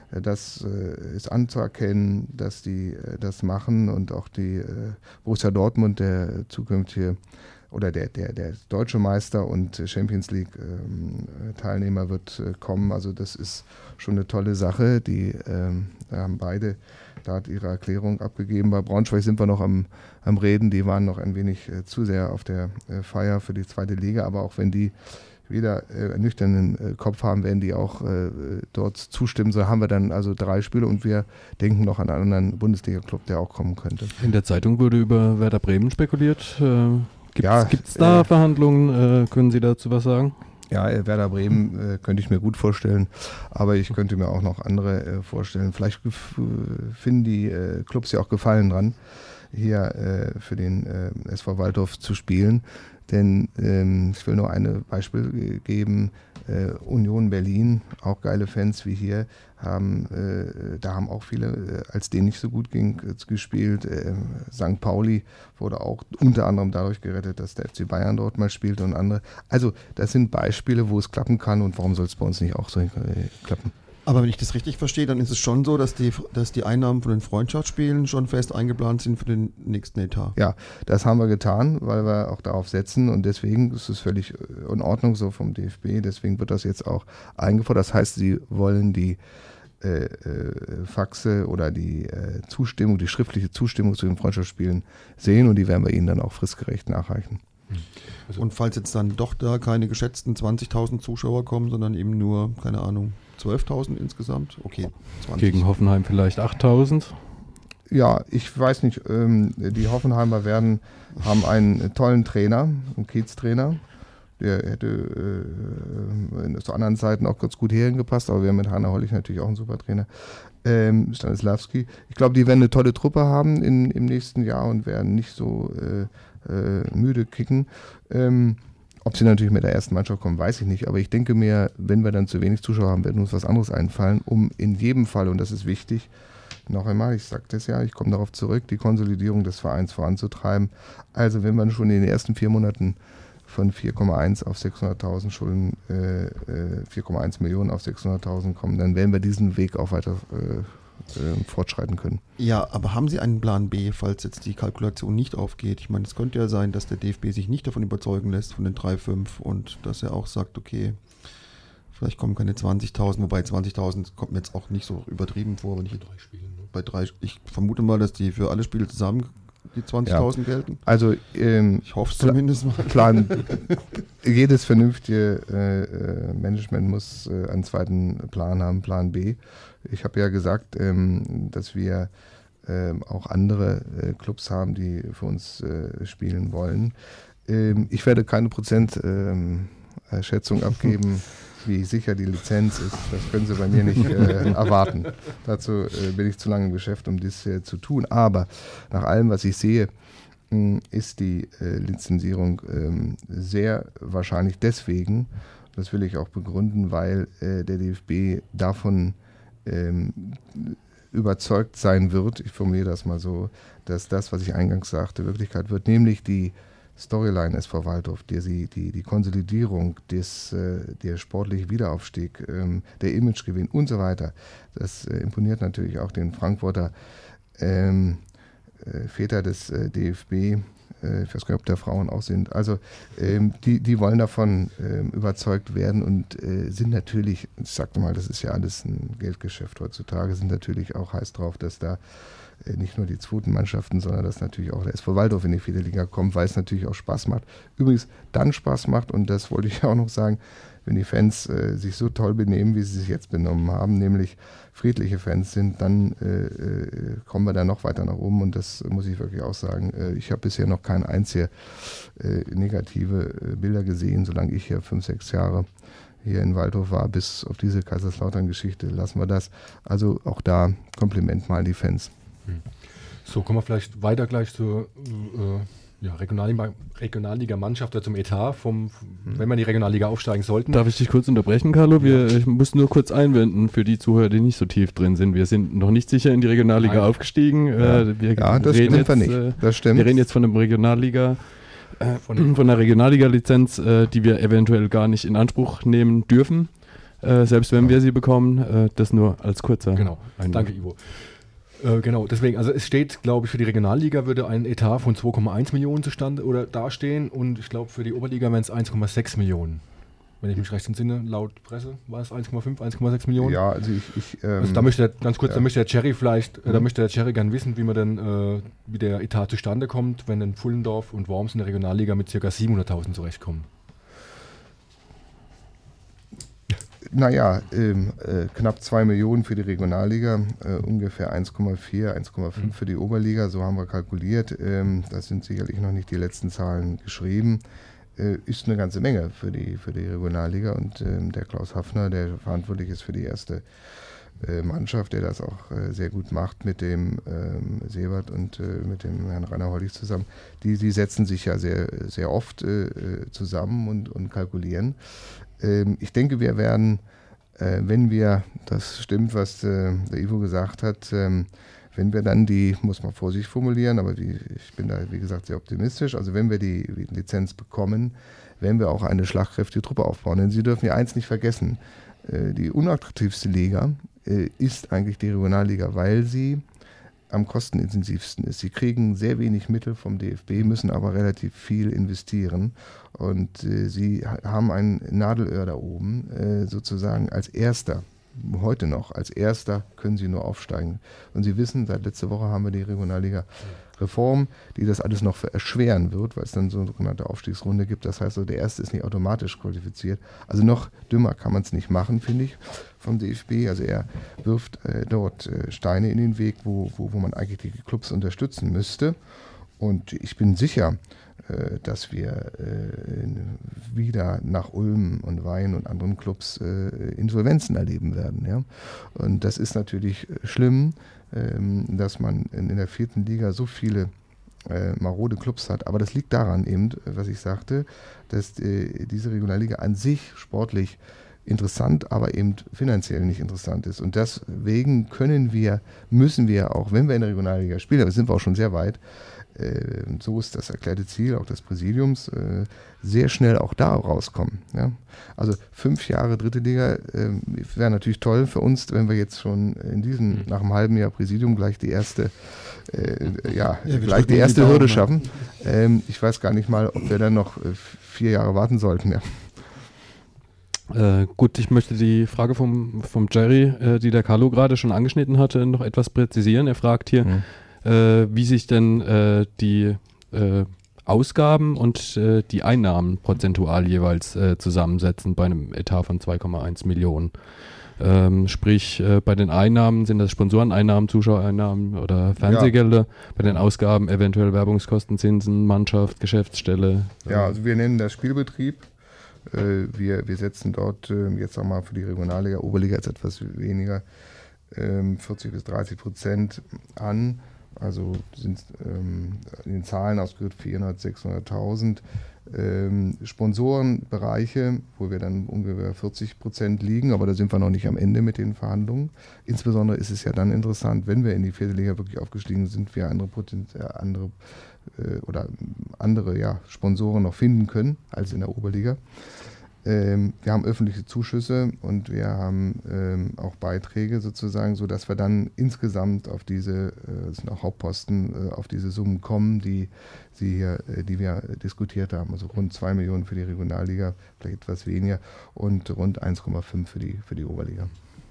Das äh, ist anzuerkennen, dass die äh, das machen und auch die äh, Borussia Dortmund, der zukünftige oder der, der, der deutsche Meister und Champions League ähm, Teilnehmer wird äh, kommen. Also das ist schon eine tolle Sache. Die ähm, haben beide da hat ihre Erklärung abgegeben. Bei Braunschweig sind wir noch am, am Reden. Die waren noch ein wenig äh, zu sehr auf der äh, Feier für die zweite Liga. Aber auch wenn die wieder äh, einen nüchternen äh, Kopf haben, werden die auch äh, dort zustimmen. So haben wir dann also drei Spiele und wir denken noch an einen anderen Bundesliga-Club, der auch kommen könnte.
In der Zeitung wurde über Werder Bremen spekuliert. Äh, Gibt es
ja,
da
äh,
Verhandlungen? Äh, können Sie dazu was sagen?
Ja, Werder Bremen äh, könnte ich mir gut vorstellen, aber ich könnte mir auch noch andere äh, vorstellen. Vielleicht gef- finden die äh, Clubs ja auch Gefallen dran, hier äh, für den äh, S V Waldhof zu spielen. Denn ähm, ich will nur ein Beispiel geben, äh, Union Berlin, auch geile Fans wie hier, haben, äh, da haben auch viele, äh, als denen nicht so gut ging, äh, gespielt. Äh, Sankt Pauli wurde auch unter anderem dadurch gerettet, dass der F C Bayern dort mal spielte und andere. Also das sind Beispiele, wo es klappen kann und warum soll es bei uns nicht auch so äh, klappen?
Aber wenn ich das richtig verstehe, dann ist es schon so, dass die, dass die Einnahmen von den Freundschaftsspielen schon fest eingeplant sind für den nächsten Etat.
Ja, das haben wir getan, weil wir auch darauf setzen und deswegen ist es völlig in Ordnung so vom D F B, deswegen wird das jetzt auch eingefordert. Das heißt, sie wollen die äh, äh, Faxe oder die äh, Zustimmung, die schriftliche Zustimmung zu den Freundschaftsspielen sehen und die werden wir ihnen dann auch fristgerecht nachreichen.
Also
und falls jetzt dann doch da keine geschätzten zwanzigtausend Zuschauer kommen, sondern eben nur, keine Ahnung, zwölftausend insgesamt? Okay, zwanzig.
Gegen Hoffenheim vielleicht achttausend.
Ja, ich weiß nicht, ähm, die Hoffenheimer werden, haben einen tollen Trainer, einen Kiez-Trainer. Der hätte äh, zu anderen Zeiten auch ganz gut hierhin gepasst, aber wir haben mit Hanna Hollig natürlich auch einen super Trainer. Ähm, Stanislawski. Ich glaube, die werden eine tolle Truppe haben in, im nächsten Jahr und werden nicht so äh, äh, müde kicken. Ähm, ob sie natürlich mit der ersten Mannschaft kommen, weiß ich nicht. Aber ich denke mir, wenn wir dann zu wenig Zuschauer haben, wird uns was anderes einfallen, um in jedem Fall, und das ist wichtig, noch einmal, ich sagte es ja, ich komme darauf zurück, die Konsolidierung des Vereins voranzutreiben. Also wenn wir schon in den ersten vier Monaten von vier Komma eins auf sechshunderttausend Schulden, äh, vier Komma eins Millionen auf sechshunderttausend kommen, dann werden wir diesen Weg auch weiter äh, äh, fortschreiten können.
Ja, aber haben Sie einen Plan B, falls jetzt die Kalkulation nicht aufgeht? Ich meine, es könnte ja sein, dass der D F B sich nicht davon überzeugen lässt, von den drei Komma fünf, und dass er auch sagt, okay, vielleicht kommen keine zwanzigtausend, wobei zwanzigtausend kommt mir jetzt auch nicht so übertrieben vor, wenn ich
drei Spiele, ne?
bei drei, ich vermute mal, dass die für alle Spiele zusammen die zwanzigtausend ja. gelten.
Also ähm,
ich hoffe es zumindest mal.
Plan, jedes vernünftige äh, Management muss äh, einen zweiten Plan haben, Plan B. Ich habe ja gesagt, ähm, dass wir ähm, auch andere äh, Clubs haben, die für uns äh, spielen wollen. Ähm, ich werde keine Prozentschätzung ähm, abgeben, wie sicher die Lizenz ist. Das können Sie bei mir nicht äh, erwarten. Dazu äh, bin ich zu lange im Geschäft, um das äh, zu tun. Aber nach allem, was ich sehe, mh, ist die äh, Lizenzierung ähm, sehr wahrscheinlich deswegen, das will ich auch begründen, weil äh, der D F B davon ähm, überzeugt sein wird, ich formuliere das mal so, dass das, was ich eingangs sagte, Wirklichkeit wird, nämlich die Storyline S V Waldhof, die, die, die Konsolidierung, des, äh, der sportliche Wiederaufstieg, ähm, der Imagegewinn und so weiter, das äh, imponiert natürlich auch den Frankfurter ähm, äh, Väter des äh, D F B, äh, ich weiß gar nicht, ob da Frauen auch sind, also ähm, die, die wollen davon ähm, überzeugt werden und äh, sind natürlich, ich sagte mal, das ist ja alles ein Geldgeschäft heutzutage, sind natürlich auch heiß drauf, dass da nicht nur die zweiten Mannschaften, sondern dass natürlich auch der S V Waldhof in die vierte Liga kommt, weil es natürlich auch Spaß macht. Übrigens dann Spaß macht, und das wollte ich auch noch sagen, wenn die Fans äh, sich so toll benehmen, wie sie sich jetzt benommen haben, nämlich friedliche Fans sind, dann äh, äh, kommen wir da noch weiter nach oben, und das muss ich wirklich auch sagen. Äh, ich habe bisher noch keine einzige äh, negative äh, Bilder gesehen, solange ich hier fünf, sechs Jahre hier in Waldhof war, bis auf diese Kaiserslautern-Geschichte, lassen wir das. Also auch da Kompliment mal an die Fans.
So, kommen wir vielleicht weiter gleich zur äh, ja, Regionalliga, Regionalliga-Mannschaft oder zum Etat, vom, wenn wir in die Regionalliga aufsteigen sollten.
Darf ich dich kurz unterbrechen, Carlo? Wir, ich muss nur kurz einwenden für die Zuhörer, die nicht so tief drin sind. Wir sind noch nicht sicher in die Regionalliga Nein. aufgestiegen.
Ja,
äh, wir
ja das
reden
stimmt
jetzt,
wir nicht.
Äh,
das stimmt.
Wir reden jetzt von einem Regionalliga, äh, von, von einer Regionalliga-Lizenz, äh, die wir eventuell gar nicht in Anspruch nehmen dürfen, äh, selbst wenn wir sie bekommen. Äh, das nur als kurzer
Genau,
Einwand.
Danke Ivo. Äh, genau, deswegen, also es steht, glaube ich, für die Regionalliga würde ein Etat von zwei Komma eins Millionen zustande oder dastehen, und ich glaube für die Oberliga wären es eins Komma sechs Millionen. Wenn ich mich recht entsinne, laut Presse war es eins Komma fünf, eins Komma sechs Millionen.
Ja, also ich... ich ähm,
also da möchte der, ganz kurz,
ja.
da möchte der Cherry vielleicht, äh,
mhm.
da möchte der Cherry gern wissen, wie man denn, äh, wie der Etat zustande kommt, wenn dann Pfullendorf und Worms in der Regionalliga mit ca. siebenhunderttausend zurechtkommen.
Naja, ähm, äh, knapp zwei Millionen für die Regionalliga, äh, ungefähr eins Komma vier, eins Komma fünf für die Oberliga, so haben wir kalkuliert. Ähm, das sind sicherlich noch nicht die letzten Zahlen geschrieben. Äh, ist eine ganze Menge für die, für die Regionalliga, und ähm, der Klaus Hafner, der verantwortlich ist für die erste äh, Mannschaft, der das auch äh, sehr gut macht mit dem ähm, Sebert und äh, mit dem Herrn Rainer Hollig zusammen, die, die setzen sich ja sehr, sehr oft äh, zusammen und, und kalkulieren. Ich denke, wir werden, äh, wenn wir, das stimmt, was äh, der Ivo gesagt hat, ähm, wenn wir dann die, muss man vorsichtig formulieren, aber die, ich bin da, wie gesagt, sehr optimistisch, also wenn wir die, die Lizenz bekommen, werden wir auch eine schlagkräftige Truppe aufbauen. Denn Sie dürfen ja eins nicht vergessen, äh, die unattraktivste Liga äh, ist eigentlich die Regionalliga, weil sie am kostenintensivsten ist. Sie kriegen sehr wenig Mittel vom D F B, müssen aber relativ viel investieren, und äh, sie ha- haben ein Nadelöhr da oben, äh, sozusagen als Erster, heute noch, als Erster können sie nur aufsteigen. Und Sie wissen, seit letzter Woche haben wir die Regionalliga Reform, die das alles noch erschweren wird, weil es dann so eine sogenannte Aufstiegsrunde gibt. Das heißt, so der Erste ist nicht automatisch qualifiziert. Also noch dümmer kann man es nicht machen, finde ich, vom D F B. Also er wirft äh, dort äh, Steine in den Weg, wo, wo, wo man eigentlich die Clubs unterstützen müsste. Und ich bin sicher, äh, dass wir äh, wieder nach Ulm und Wein und anderen Clubs äh, Insolvenzen erleben werden. Ja? Und das ist natürlich schlimm, dass man in der vierten Liga so viele äh, marode Clubs hat. Aber das liegt daran eben, was ich sagte, dass äh, diese Regionalliga an sich sportlich interessant, aber eben finanziell nicht interessant ist. Und deswegen können wir, müssen wir auch, wenn wir in der Regionalliga spielen, aber sind wir auch schon sehr weit, äh, so ist das erklärte Ziel auch des Präsidiums, äh, sehr schnell auch da rauskommen. Ja? Also fünf Jahre dritte Liga äh, wäre natürlich toll für uns, wenn wir jetzt schon in diesem, mhm. nach einem halben Jahr Präsidium gleich die erste, äh, ja, ja gleich die erste die Hürde schaffen. Ähm, ich weiß gar nicht mal, ob wir dann noch äh, vier Jahre warten sollten. Ja.
Äh, gut, ich möchte die Frage vom, vom Jerry, äh, die der Carlo gerade schon angeschnitten hatte, noch etwas präzisieren. Er fragt hier, mhm. äh, wie sich denn äh, die äh, Ausgaben und äh, die Einnahmen prozentual jeweils äh, zusammensetzen bei einem Etat von zwei Komma eins Millionen. Ähm, sprich, äh, bei den Einnahmen sind das Sponsoreneinnahmen, Zuschauereinnahmen oder Fernsehgelder, ja. Bei den Ausgaben eventuell Werbungskosten, Zinsen, Mannschaft, Geschäftsstelle.
Ja, also wir nennen das Spielbetrieb. Äh, wir, wir setzen dort äh, jetzt auch mal für die Regionalliga, Oberliga jetzt etwas weniger, äh, vierzig bis dreißig Prozent an. Also sind ähm, in den Zahlen ausgedrückt vierhundert, sechshunderttausend ähm, Sponsorenbereiche, wo wir dann ungefähr vierzig Prozent liegen, aber da sind wir noch nicht am Ende mit den Verhandlungen. Insbesondere ist es ja dann interessant, wenn wir in die vierte Liga wirklich aufgestiegen sind, wir andere, Poten- äh, andere äh, oder andere ja, Sponsoren noch finden können als in der Oberliga. Ähm, wir haben öffentliche Zuschüsse und wir haben ähm, auch Beiträge sozusagen, sodass wir dann insgesamt auf diese, äh, das sind auch Hauptposten, äh, auf diese Summen kommen, die, die, hier, äh, die wir diskutiert haben. Also rund zwei Millionen für die Regionalliga, vielleicht etwas weniger und rund eins Komma fünf für die, für die Oberliga.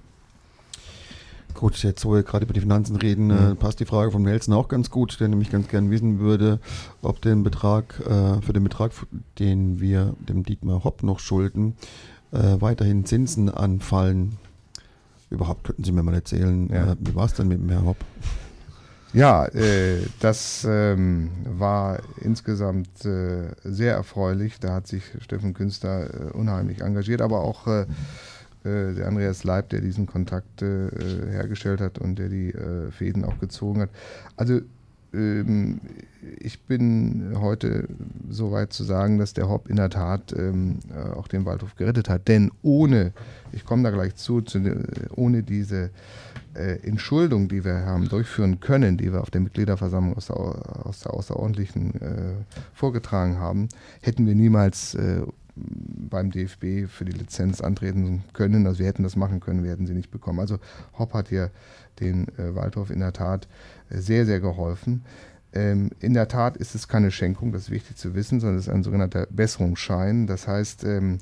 Gut, jetzt wo wir gerade über die Finanzen reden, mhm. äh, passt die Frage von Nelson auch ganz gut, der nämlich ganz gern wissen würde, ob den Betrag, äh, für den Betrag, den wir dem Dietmar Hopp noch schulden, äh, weiterhin Zinsen anfallen. Überhaupt könnten Sie mir mal erzählen, ja. äh, wie war es denn mit dem Herrn Hopp?
Ja, äh, das ähm, war insgesamt äh, sehr erfreulich. Da hat sich Steffen Künster äh, unheimlich engagiert, aber auch äh, äh, der Andreas Leib, der diesen Kontakt äh, hergestellt hat und der die äh, Fäden auch gezogen hat. Also ähm, ich bin heute so weit zu sagen, dass der Hopp in der Tat ähm, auch den Waldhof gerettet hat. Denn ohne, ich komme da gleich zu, zu ohne diese äh, Entschuldung, die wir haben durchführen können, die wir auf der Mitgliederversammlung aus der, aus der Außerordentlichen äh, vorgetragen haben, hätten wir niemals äh, beim D F B für die Lizenz antreten können. Also wir hätten das machen können, wir hätten sie nicht bekommen. Also Hopp hat hier den äh, Waldhof in der Tat äh, sehr, sehr geholfen. Ähm, in der Tat ist es keine Schenkung, das ist wichtig zu wissen, sondern es ist ein sogenannter Besserungsschein. Das heißt, ähm,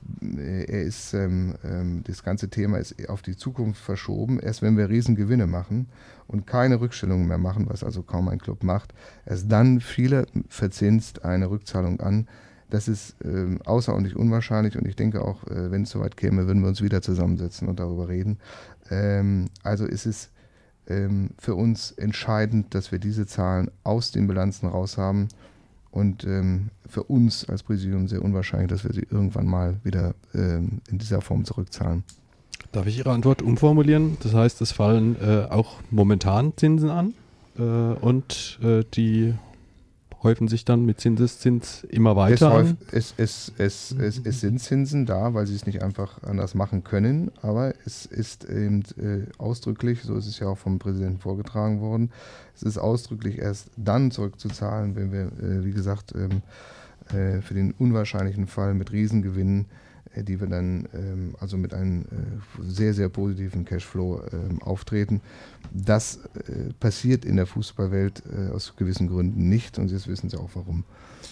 er ist, ähm, ähm, das ganze Thema ist auf die Zukunft verschoben. Erst wenn wir Riesengewinne machen und keine Rückstellungen mehr machen, was also kaum ein Club macht, erst dann viele verzinst eine Rückzahlung an. Das ist ähm, außerordentlich unwahrscheinlich und ich denke auch, äh, wenn es soweit käme, würden wir uns wieder zusammensetzen und darüber reden. Ähm, also ist es ähm, für uns entscheidend, dass wir diese Zahlen aus den Bilanzen raus haben und ähm, für uns als Präsidium sehr unwahrscheinlich, dass wir sie irgendwann mal wieder ähm, in dieser Form zurückzahlen.
Darf ich Ihre Antwort umformulieren? Das heißt, es fallen äh, auch momentan Zinsen an äh, und äh, die häufen sich dann mit Zinseszins immer weiter
es,
an?
häuf, es, es, es, es, es sind Zinsen da, weil sie es nicht einfach anders machen können, aber es ist eben äh, ausdrücklich, so ist es ja auch vom Präsidenten vorgetragen worden, es ist ausdrücklich erst dann zurückzuzahlen, wenn wir, äh, wie gesagt, ähm, äh, für den unwahrscheinlichen Fall mit Riesengewinnen, äh, die wir dann ähm, also mit einem äh, sehr, sehr positiven Cashflow äh, auftreten. Das äh, passiert in der Fußballwelt äh, aus gewissen Gründen nicht und jetzt wissen Sie auch warum.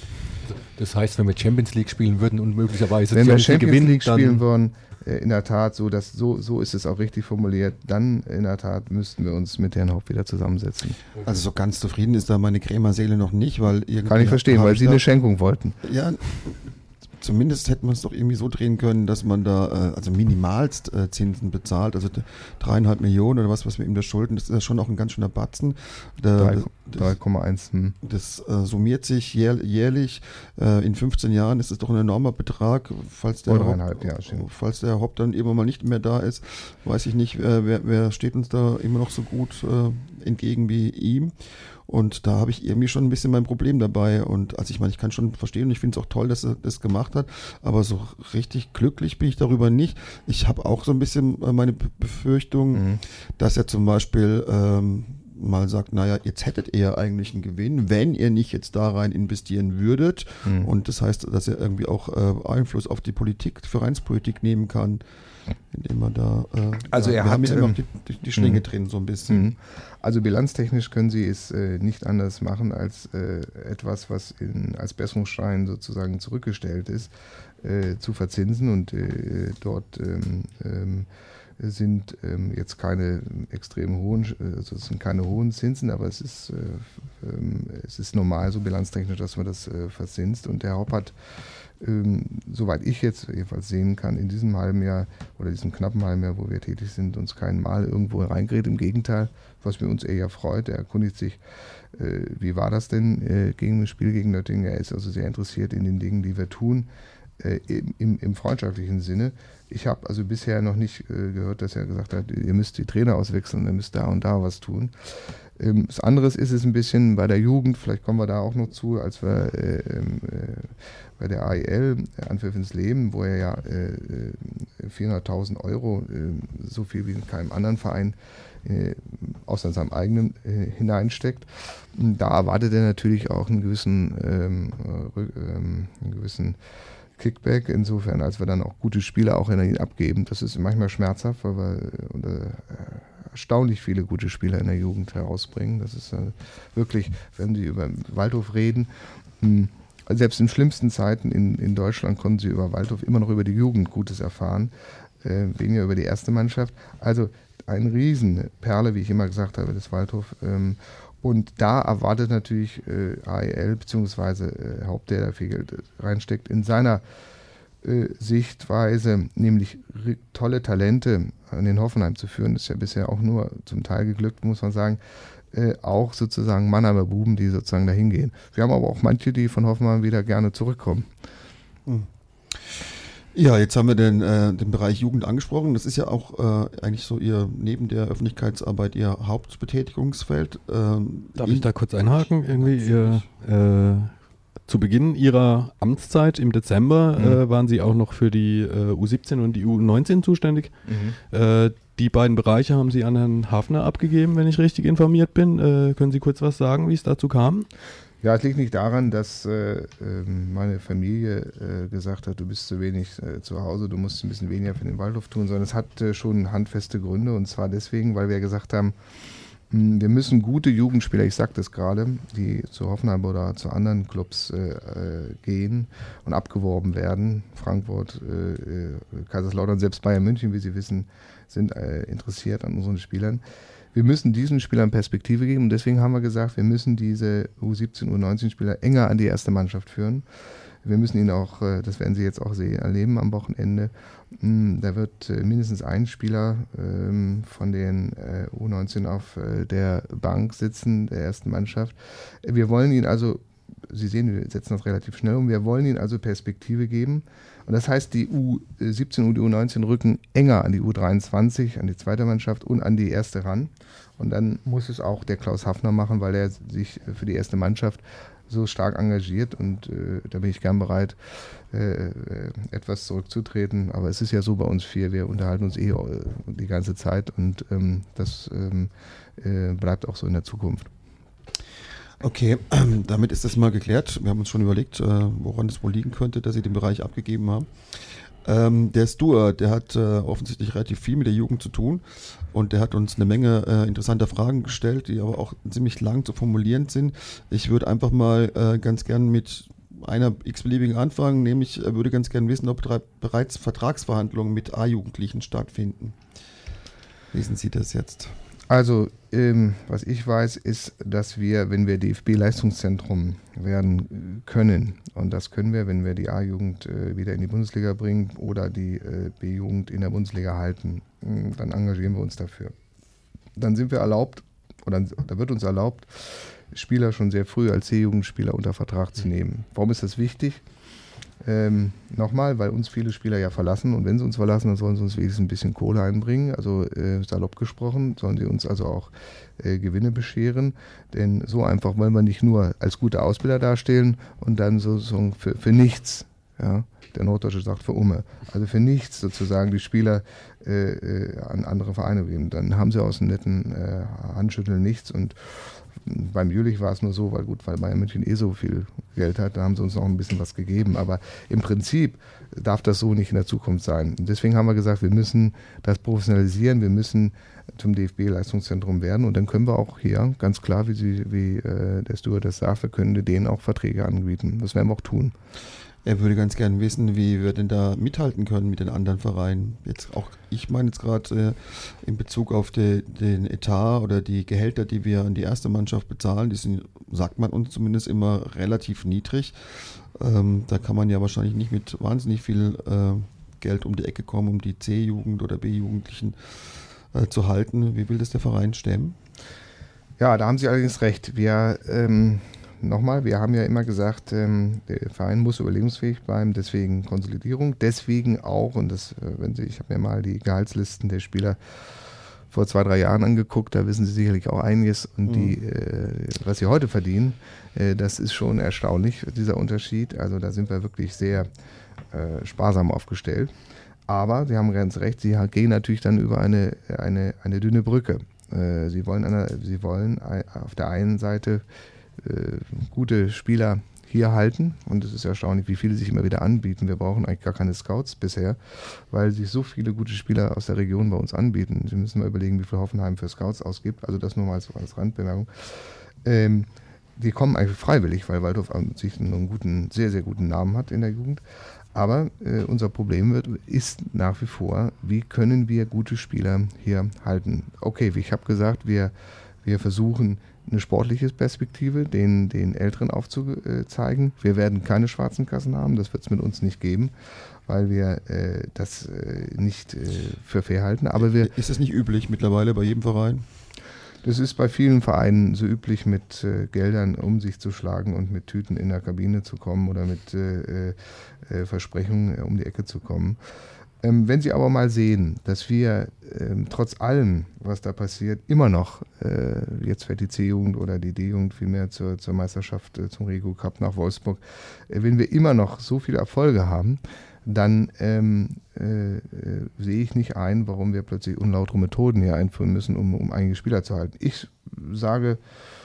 Das heißt, wenn wir Champions League spielen würden und möglicherweise
Wenn wir
Champions League
Champions
gewinnen,
League
dann
spielen würden, äh, in der Tat, so, dass, so, so ist es auch richtig formuliert, dann in der Tat müssten wir uns mit Herrn Haupt wieder zusammensetzen.
Also so ganz zufrieden ist da meine Krämer Seele noch nicht, weil irgendwie...
Kann ich verstehen,
hab
weil
ich
Sie
da-
eine Schenkung wollten.
Ja, zumindest hätte man es doch irgendwie so drehen können, dass man da äh, also minimalst äh, Zinsen bezahlt, also d- dreieinhalb Millionen oder was, was wir ihm da schulden, das ist ja schon auch ein ganz schöner Batzen. Da,
Drei-
das
drei Komma eins. Hm.
das äh, summiert sich jähr, jährlich, äh, in fünfzehn Jahren ist das doch ein enormer Betrag, falls der,
Oder
Haupt,
eineinhalb, ja, stimmt.
falls der Haupt dann irgendwann mal nicht mehr da ist, weiß ich nicht, äh, wer, wer steht uns da immer noch so gut äh, entgegen wie ihm. Und da habe ich irgendwie schon ein bisschen mein Problem dabei. Und also ich meine, ich kann schon verstehen und ich finde es auch toll, dass er das gemacht hat. Aber so richtig glücklich bin ich darüber nicht. Ich habe auch so ein bisschen äh, meine Be- Befürchtung,
Mhm.
dass er zum Beispiel ähm, mal sagt, naja, jetzt hättet ihr eigentlich einen Gewinn, wenn ihr nicht jetzt da rein investieren würdet.
Mhm.
Und das heißt, dass er irgendwie auch äh, Einfluss auf die Politik, Vereinspolitik nehmen kann, indem er da... Äh,
Also
ja,
er
wir
hat,
haben ja immer
ähm,
noch die, die, die Schlinge
mhm.
drin, so ein bisschen.
Mhm. Also bilanztechnisch können Sie es äh, nicht anders machen als äh, etwas, was in, als Besserungsschein sozusagen zurückgestellt ist, äh, zu verzinsen und äh, dort ähm, ähm, sind ähm, jetzt keine extrem hohen, also es sind keine hohen Zinsen, aber es ist, äh, ähm, es ist normal so bilanztechnisch, dass man das äh, verzinst und der Haupt hat, ähm, soweit ich jetzt jedenfalls sehen kann, in diesem halben Jahr oder diesem knappen halben Jahr, wo wir tätig sind, uns kein Mal irgendwo reingeredet. Im Gegenteil, was mir uns eher freut, er erkundigt sich, äh, wie war das denn äh, gegen das Spiel gegen Nöttingen. Er ist also sehr interessiert in den Dingen, die wir tun, äh, im, im freundschaftlichen Sinne. Ich habe also bisher noch nicht äh, gehört, dass er gesagt hat, ihr müsst die Trainer auswechseln, ihr müsst da und da was tun. Ähm, das andere ist es ein bisschen bei der Jugend, vielleicht kommen wir da auch noch zu, als wir äh, äh, bei der A I L, äh, Anpfiff ins Leben, wo er ja äh, vierhunderttausend Euro, äh, so viel wie in keinem anderen Verein, äh, außer in seinem eigenen, äh, hineinsteckt. Da erwartet er natürlich auch einen gewissen, ähm, äh, ähm, einen gewissen Kickback, insofern, als wir dann auch gute Spieler auch in ihn abgeben. Das ist manchmal schmerzhaft, weil wir äh, erstaunlich viele gute Spieler in der Jugend herausbringen. Das ist äh, wirklich, wenn Sie über Waldhof reden, mh, selbst in schlimmsten Zeiten in, in Deutschland konnten Sie über Waldhof immer noch über die Jugend Gutes erfahren, äh, weniger über die erste Mannschaft. Also ein Riesenperle, wie ich immer gesagt habe, das Waldhof. Ähm, Und da erwartet natürlich äh, A E L bzw. Äh, Haupt, der da viel Geld reinsteckt, in seiner äh, Sichtweise, nämlich r- tolle Talente an den Hoffenheim zu führen. Das ist ja bisher auch nur zum Teil geglückt, muss man sagen. Äh, auch sozusagen Mannheimer Buben, die sozusagen dahin gehen. Wir haben aber auch manche, die von Hoffenheim wieder gerne zurückkommen.
Hm. Ja, jetzt haben wir den, äh, den Bereich Jugend angesprochen. Das ist ja auch äh, eigentlich so Ihr, neben der Öffentlichkeitsarbeit, Ihr Hauptbetätigungsfeld. Ähm,
Darf ich da kurz einhaken? Irgendwie ihr, äh, zu Beginn Ihrer Amtszeit im Dezember
Mhm.
äh, waren Sie auch noch für die äh, U siebzehn und die U neunzehn zuständig. Äh, die beiden Bereiche haben Sie an Herrn Hafner abgegeben, wenn ich richtig informiert bin. Äh, können Sie kurz was sagen, wie es dazu kam?
Ja, es liegt nicht daran, dass äh, ähm, meine Familie äh, gesagt hat, du bist zu wenig äh, zu Hause, du musst ein bisschen weniger für den Waldhof tun, sondern es hat äh, schon handfeste Gründe, und zwar deswegen, weil wir gesagt haben, mh, wir müssen gute Jugendspieler, ich sage das gerade, die zu Hoffenheim oder zu anderen Clubs äh, äh, gehen und abgeworben werden. Frankfurt, äh, äh, Kaiserslautern, selbst Bayern München, wie Sie wissen, sind äh, interessiert an unseren Spielern. Wir müssen diesen Spielern Perspektive geben, und deswegen haben wir gesagt, wir müssen diese U siebzehn, U neunzehn Spieler enger an die erste Mannschaft führen. Wir müssen ihn auch, das werden Sie jetzt auch sehen, erleben am Wochenende. Da wird mindestens ein Spieler von den U neunzehn auf der Bank sitzen, der ersten Mannschaft. Wir wollen ihn also, Sie sehen, wir setzen das relativ schnell um, wir wollen ihn also Perspektive geben. Und das heißt, die U siebzehn und die U neunzehn rücken enger an die U dreiundzwanzig, an die zweite Mannschaft und an die erste ran. Und dann muss es auch der Klaus Hafner machen, weil er sich für die erste Mannschaft so stark engagiert. Und äh, da bin ich gern bereit, äh, etwas zurückzutreten. Aber es ist ja so bei uns vier, wir unterhalten uns eh die ganze Zeit, und ähm, das ähm, äh, bleibt auch so in der Zukunft.
Okay, ähm, damit ist das mal geklärt. Wir haben uns schon überlegt, äh, woran es wohl liegen könnte, dass Sie den Bereich abgegeben haben. Ähm, der Stuart, der hat äh, offensichtlich relativ viel mit der Jugend zu tun, und der hat uns eine Menge äh, interessanter Fragen gestellt, die aber auch ziemlich lang zu formulieren sind. Ich würde einfach mal äh, ganz gern mit einer x-beliebigen Anfragen, nämlich er würde ganz gerne wissen, ob drei, bereits Vertragsverhandlungen mit A-Jugendlichen stattfinden. Wissen Sie das jetzt?
Also, ähm, was ich weiß, ist, dass wir, wenn wir D F B-Leistungszentrum werden können, und das können wir, wenn wir die A-Jugend äh, wieder in die Bundesliga bringen oder die äh, B-Jugend in der Bundesliga halten, mh, dann engagieren wir uns dafür. Dann sind wir erlaubt, oder da wird uns erlaubt, Spieler schon sehr früh als C-Jugendspieler unter Vertrag zu nehmen. Warum ist das wichtig? Ähm, nochmal, weil uns viele Spieler ja verlassen, und wenn sie uns verlassen, dann sollen sie uns wenigstens ein bisschen Kohle einbringen, also äh, salopp gesprochen, sollen sie uns also auch äh, Gewinne bescheren, denn so einfach wollen wir nicht nur als gute Ausbilder dastehen und dann sozusagen für, für nichts, ja, der Norddeutsche sagt für Umme, also für nichts sozusagen die Spieler äh, äh, an andere Vereine geben. Dann haben sie aus einem netten äh, Handschütteln nichts, und beim Jülich war es nur so, weil gut, weil Bayern München eh so viel Geld hat, da haben sie uns noch ein bisschen was gegeben. Aber im Prinzip darf das so nicht in der Zukunft sein. Und deswegen haben wir gesagt, wir müssen das professionalisieren, wir müssen zum D F B-Leistungszentrum werden, und dann können wir auch hier, ganz klar, wie, sie, wie äh, der Steward das sagt, wir können denen auch Verträge anbieten. Das werden wir auch tun.
Er würde ganz gerne wissen, wie wir denn da mithalten können mit den anderen Vereinen. Jetzt auch, ich meine jetzt gerade äh, in Bezug auf de, den Etat oder die Gehälter, die wir an die erste Mannschaft bezahlen, die sind, sagt man uns zumindest, immer relativ niedrig. Ähm, da kann man ja wahrscheinlich nicht mit wahnsinnig viel äh, Geld um die Ecke kommen, um die C-Jugend oder B-Jugendlichen äh, zu halten. Wie will das der Verein stemmen?
Ja, da haben Sie allerdings recht. Wir ähm Nochmal, wir haben ja immer gesagt, ähm, der Verein muss überlebensfähig bleiben, deswegen Konsolidierung, deswegen auch, und das, äh, wenn Sie, ich habe mir mal die Gehaltslisten der Spieler vor zwei, drei Jahren angeguckt, da wissen Sie sicherlich auch einiges, und mhm. die, äh, was sie heute verdienen, äh, das ist schon erstaunlich, dieser Unterschied. Also da sind wir wirklich sehr äh, sparsam aufgestellt. Aber Sie haben ganz recht, Sie gehen natürlich dann über eine, eine, eine dünne Brücke. Äh, Sie wollen, eine, Sie wollen auf der einen Seite gute Spieler hier halten, und es ist erstaunlich, wie viele sich immer wieder anbieten. Wir brauchen eigentlich gar keine Scouts bisher, weil sich so viele gute Spieler aus der Region bei uns anbieten. Sie müssen mal überlegen, wie viel Hoffenheim für Scouts ausgibt, also das nur mal als, als Randbemerkung. Ähm, die kommen eigentlich freiwillig, weil Waldhof an sich einen guten, sehr, sehr guten Namen hat in der Jugend. Aber äh, unser Problem wird, ist nach wie vor, wie können wir gute Spieler hier halten? Okay, wie ich habe gesagt, wir, wir versuchen, eine sportliche Perspektive den, den Älteren aufzuzeigen. Wir werden keine schwarzen Kassen haben, das wird es mit uns nicht geben, weil wir äh, das äh, nicht äh, für fair halten. Aber wir,
ist das nicht üblich mittlerweile bei jedem Verein?
Das ist bei vielen Vereinen so üblich, mit äh, Geldern um sich zu schlagen und mit Tüten in der Kabine zu kommen oder mit äh, äh, Versprechungen äh, um die Ecke zu kommen. Ähm, wenn Sie aber mal sehen, dass wir ähm, trotz allem, was da passiert, immer noch, äh, jetzt fährt die C-Jugend oder die D-Jugend vielmehr zur, zur Meisterschaft, äh, zum Rego Cup nach Wolfsburg, äh, wenn wir immer noch so viele Erfolge haben, dann ähm, äh, äh, sehe ich nicht ein, warum wir plötzlich unlautere Methoden hier einführen müssen, um, um einige Spieler zu halten. Ich sage,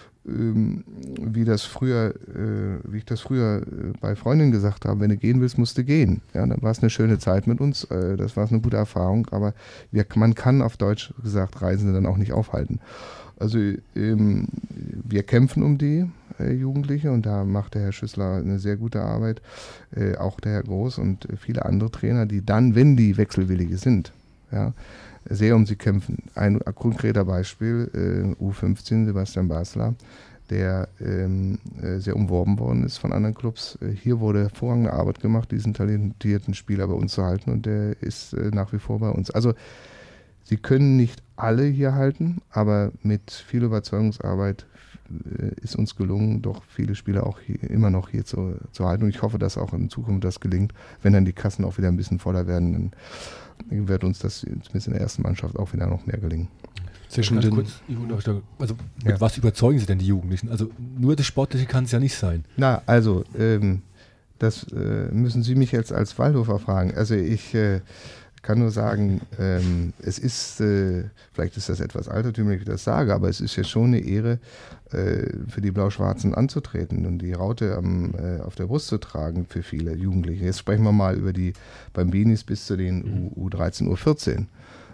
ähm, wie das früher, äh, wie ich das früher äh, bei Freundinnen gesagt habe, wenn du gehen willst, musst du gehen. Ja, dann war es eine schöne Zeit mit uns, äh, das war eine gute Erfahrung, aber wir, man kann auf Deutsch gesagt Reisende dann auch nicht aufhalten. Also ähm, wir kämpfen um die äh, Jugendliche, und da macht der Herr Schüssler eine sehr gute Arbeit, äh, auch der Herr Groß und äh, viele andere Trainer, die dann, wenn die Wechselwillige sind, ja, sehr um sie kämpfen. Ein konkreter Beispiel, äh, U fünfzehn, Sebastian Basler, der ähm, äh, sehr umworben worden ist von anderen Clubs. Äh, hier wurde hervorragende Arbeit gemacht, diesen talentierten Spieler bei uns zu halten, und der ist äh, nach wie vor bei uns. Also Sie können nicht alle hier halten, aber mit viel Überzeugungsarbeit äh, ist uns gelungen, doch viele Spieler auch hier, immer noch hier zu, zu halten. Und ich hoffe, dass auch in Zukunft das gelingt. Wenn dann die Kassen auch wieder ein bisschen voller werden, dann wird uns das zumindest in der ersten Mannschaft auch wieder noch mehr gelingen.
Zwischen den kurz, also mit ja. was überzeugen Sie denn die Jugendlichen? Also nur das Sportliche kann es ja nicht sein.
Na, also ähm, das äh, müssen Sie mich jetzt als Waldhofer fragen. Also ich äh, kann nur sagen, ähm, es ist, äh, vielleicht ist das etwas altertümlich, wie ich das sage, aber es ist ja schon eine Ehre, äh, für die Blau-Schwarzen anzutreten und die Raute am, äh, auf der Brust zu tragen für viele Jugendliche. Jetzt sprechen wir mal über die Bambinis bis zu den U dreizehn, U vierzehn.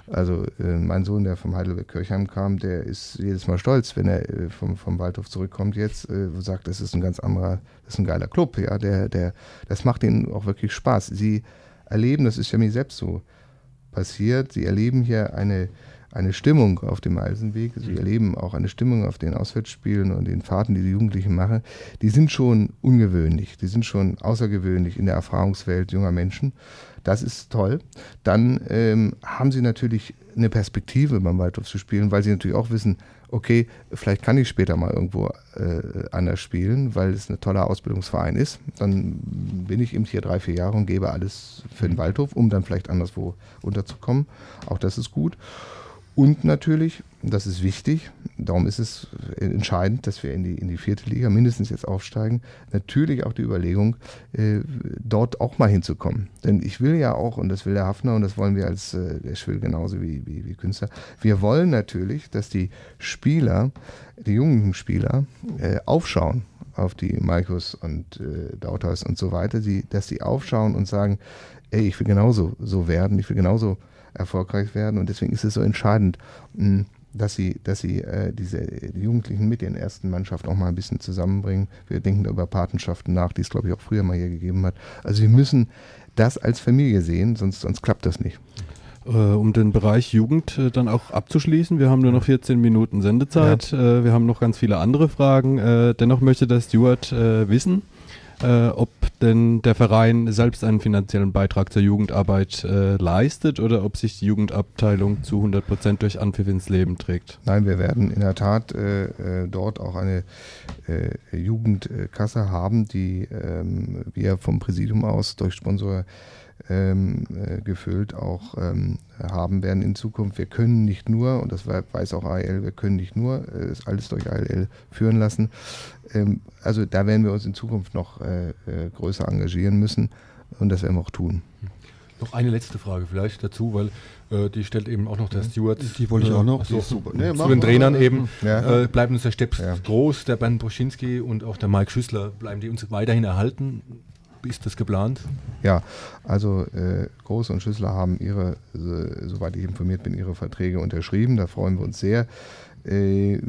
Also äh, mein Sohn, der vom Heidelberg-Kirchheim kam, der ist jedes Mal stolz, wenn er äh, vom, vom Waldhof zurückkommt jetzt, äh, sagt, das ist ein ganz anderer, das ist ein geiler Club, ja, der, der, das macht ihnen auch wirklich Spaß. Sie erleben, das ist ja mir selbst so passiert, sie erleben hier eine, eine Stimmung auf dem Eisenweg, sie erleben auch eine Stimmung auf den Auswärtsspielen und den Fahrten, die die Jugendlichen machen, die sind schon ungewöhnlich, die sind schon außergewöhnlich in der Erfahrungswelt junger Menschen. Das ist toll. Dann ähm, haben sie natürlich eine Perspektive, beim Waldhof zu spielen, weil sie natürlich auch wissen, okay, vielleicht kann ich später mal irgendwo äh, anders spielen, weil es ein toller Ausbildungsverein ist. Dann bin ich eben hier drei, vier Jahre und gebe alles für den Waldhof, um dann vielleicht anderswo unterzukommen. Auch das ist gut. Und natürlich, das ist wichtig, darum ist es entscheidend, dass wir in die, in die vierte Liga mindestens jetzt aufsteigen, natürlich auch die Überlegung, äh, dort auch mal hinzukommen. Denn ich will ja auch, und das will der Hafner und das wollen wir als, äh, der Schwill genauso wie, wie, wie Künstler, wir wollen natürlich, dass die Spieler, die jungen Spieler, äh, aufschauen auf die Maikos und äh, Dautas und so weiter, die, dass sie aufschauen und sagen, ey, ich will genauso so werden, ich will genauso erfolgreich werden und deswegen ist es so entscheidend, dass sie, dass sie äh, diese die Jugendlichen mit den ersten Mannschaft auch mal ein bisschen zusammenbringen. Wir denken da über Patenschaften nach, die es glaube ich auch früher mal hier gegeben hat. Also wir müssen das als Familie sehen, sonst, sonst klappt das nicht.
Äh, um den Bereich Jugend äh, dann auch abzuschließen, wir haben nur noch vierzehn Minuten Sendezeit, ja. äh, wir haben noch ganz viele andere Fragen. Äh, dennoch möchte der Steward äh, wissen, Äh, ob denn der Verein selbst einen finanziellen Beitrag zur Jugendarbeit äh, leistet oder ob sich die Jugendabteilung zu hundert Prozent durch Anpfiff ins Leben trägt.
Nein, wir werden in der Tat äh, dort auch eine äh, Jugendkasse haben, die ähm, wir vom Präsidium aus durch Sponsor ähm, äh, gefüllt auch ähm, haben werden in Zukunft. Wir können nicht nur, und das weiß auch A E L, wir können nicht nur äh, alles durch A E L führen lassen. Ähm, also da werden wir uns in Zukunft noch äh, äh, größer engagieren müssen und das werden wir auch tun.
Noch eine letzte Frage vielleicht dazu, weil äh, die stellt eben auch noch der Steward.
Die wollte ich auch noch.
Äh,
Die ist super. Nee,
zu den Trainern eben.
Ja.
Äh, bleiben uns der Stepp
Ja.
Groß, der Bernd Broschinski und auch der Mike Schüssler, bleiben die uns weiterhin erhalten? Ist das geplant?
Ja, also äh, Groß und Schüssler haben ihre, äh, soweit ich informiert bin, ihre Verträge unterschrieben. Da freuen wir uns sehr. Äh,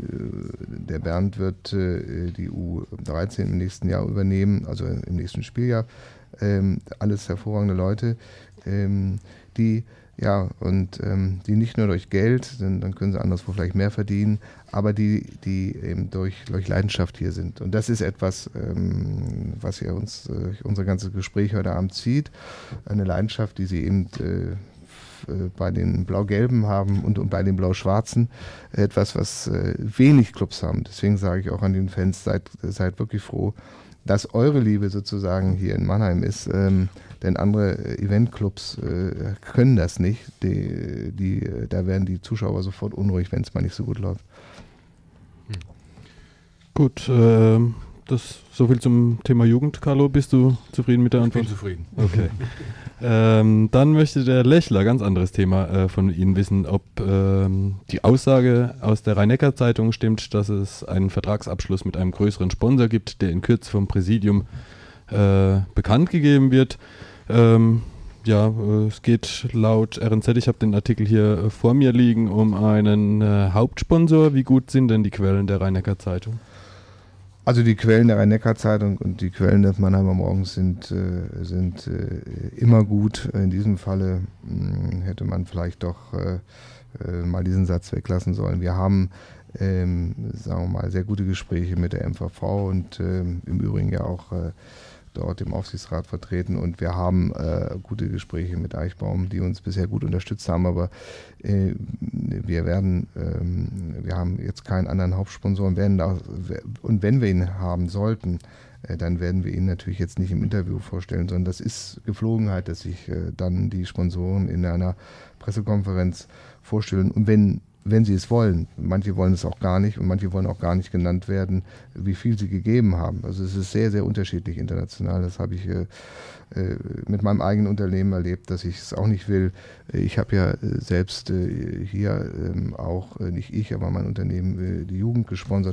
der Bernd wird äh, die U dreizehn im nächsten Jahr übernehmen, also im nächsten Spieljahr. Ähm, alles hervorragende Leute, ähm, die ja und ähm, die nicht nur durch Geld, denn dann können sie anderswo vielleicht mehr verdienen, aber die, die eben durch, durch Leidenschaft hier sind. Und das ist etwas, ähm, was hier uns äh, unser ganzes Gespräch heute Abend zieht. Eine Leidenschaft, die sie eben äh, bei den Blau-Gelben haben und, und bei den Blau-Schwarzen, etwas, was äh, wenig Clubs haben. Deswegen sage ich auch an den Fans, seid, seid wirklich froh, dass eure Liebe sozusagen hier in Mannheim ist, ähm, denn andere Eventclubs äh, können das nicht. Die, die, da werden die Zuschauer sofort unruhig, wenn es mal nicht so gut läuft.
Gut, äh, das soviel zum Thema Jugend. Carlo, bist du zufrieden mit der Antwort?
Ich bin zufrieden.
Okay. ähm, dann möchte der Lechler, ganz anderes Thema, äh, von Ihnen wissen, ob ähm, die Aussage aus der Rhein-Neckar-Zeitung stimmt, dass es einen Vertragsabschluss mit einem größeren Sponsor gibt, der in Kürze vom Präsidium äh, bekannt gegeben wird. Ähm, ja, äh, es geht laut R N Z, ich habe den Artikel hier äh, vor mir liegen, um einen äh, Hauptsponsor. Wie gut sind denn die Quellen der Rhein-Neckar-Zeitung?
Also die Quellen der Rhein-Neckar-Zeitung und die Quellen des Mannheimer Morgens sind, äh, sind äh, immer gut. In diesem Falle mh, hätte man vielleicht doch äh, äh, mal diesen Satz weglassen sollen. Wir haben, ähm, sagen wir mal, sehr gute Gespräche mit der M V V und ähm, im Übrigen ja auch äh, dort im Aufsichtsrat vertreten und wir haben äh, gute Gespräche mit Eichbaum, die uns bisher gut unterstützt haben, aber äh, wir werden, ähm, wir haben jetzt keinen anderen Hauptsponsor und, werden da, und wenn wir ihn haben sollten, äh, dann werden wir ihn natürlich jetzt nicht im Interview vorstellen, sondern das ist Geflogenheit, dass sich äh, dann die Sponsoren in einer Pressekonferenz vorstellen und wenn wenn sie es wollen. Manche wollen es auch gar nicht und manche wollen auch gar nicht genannt werden, wie viel sie gegeben haben. Also es ist sehr, sehr unterschiedlich international. Das habe ich äh, mit meinem eigenen Unternehmen erlebt, dass ich es auch nicht will. Ich habe ja selbst äh, hier äh, auch, äh, nicht ich, aber mein Unternehmen, äh, die Jugend gesponsert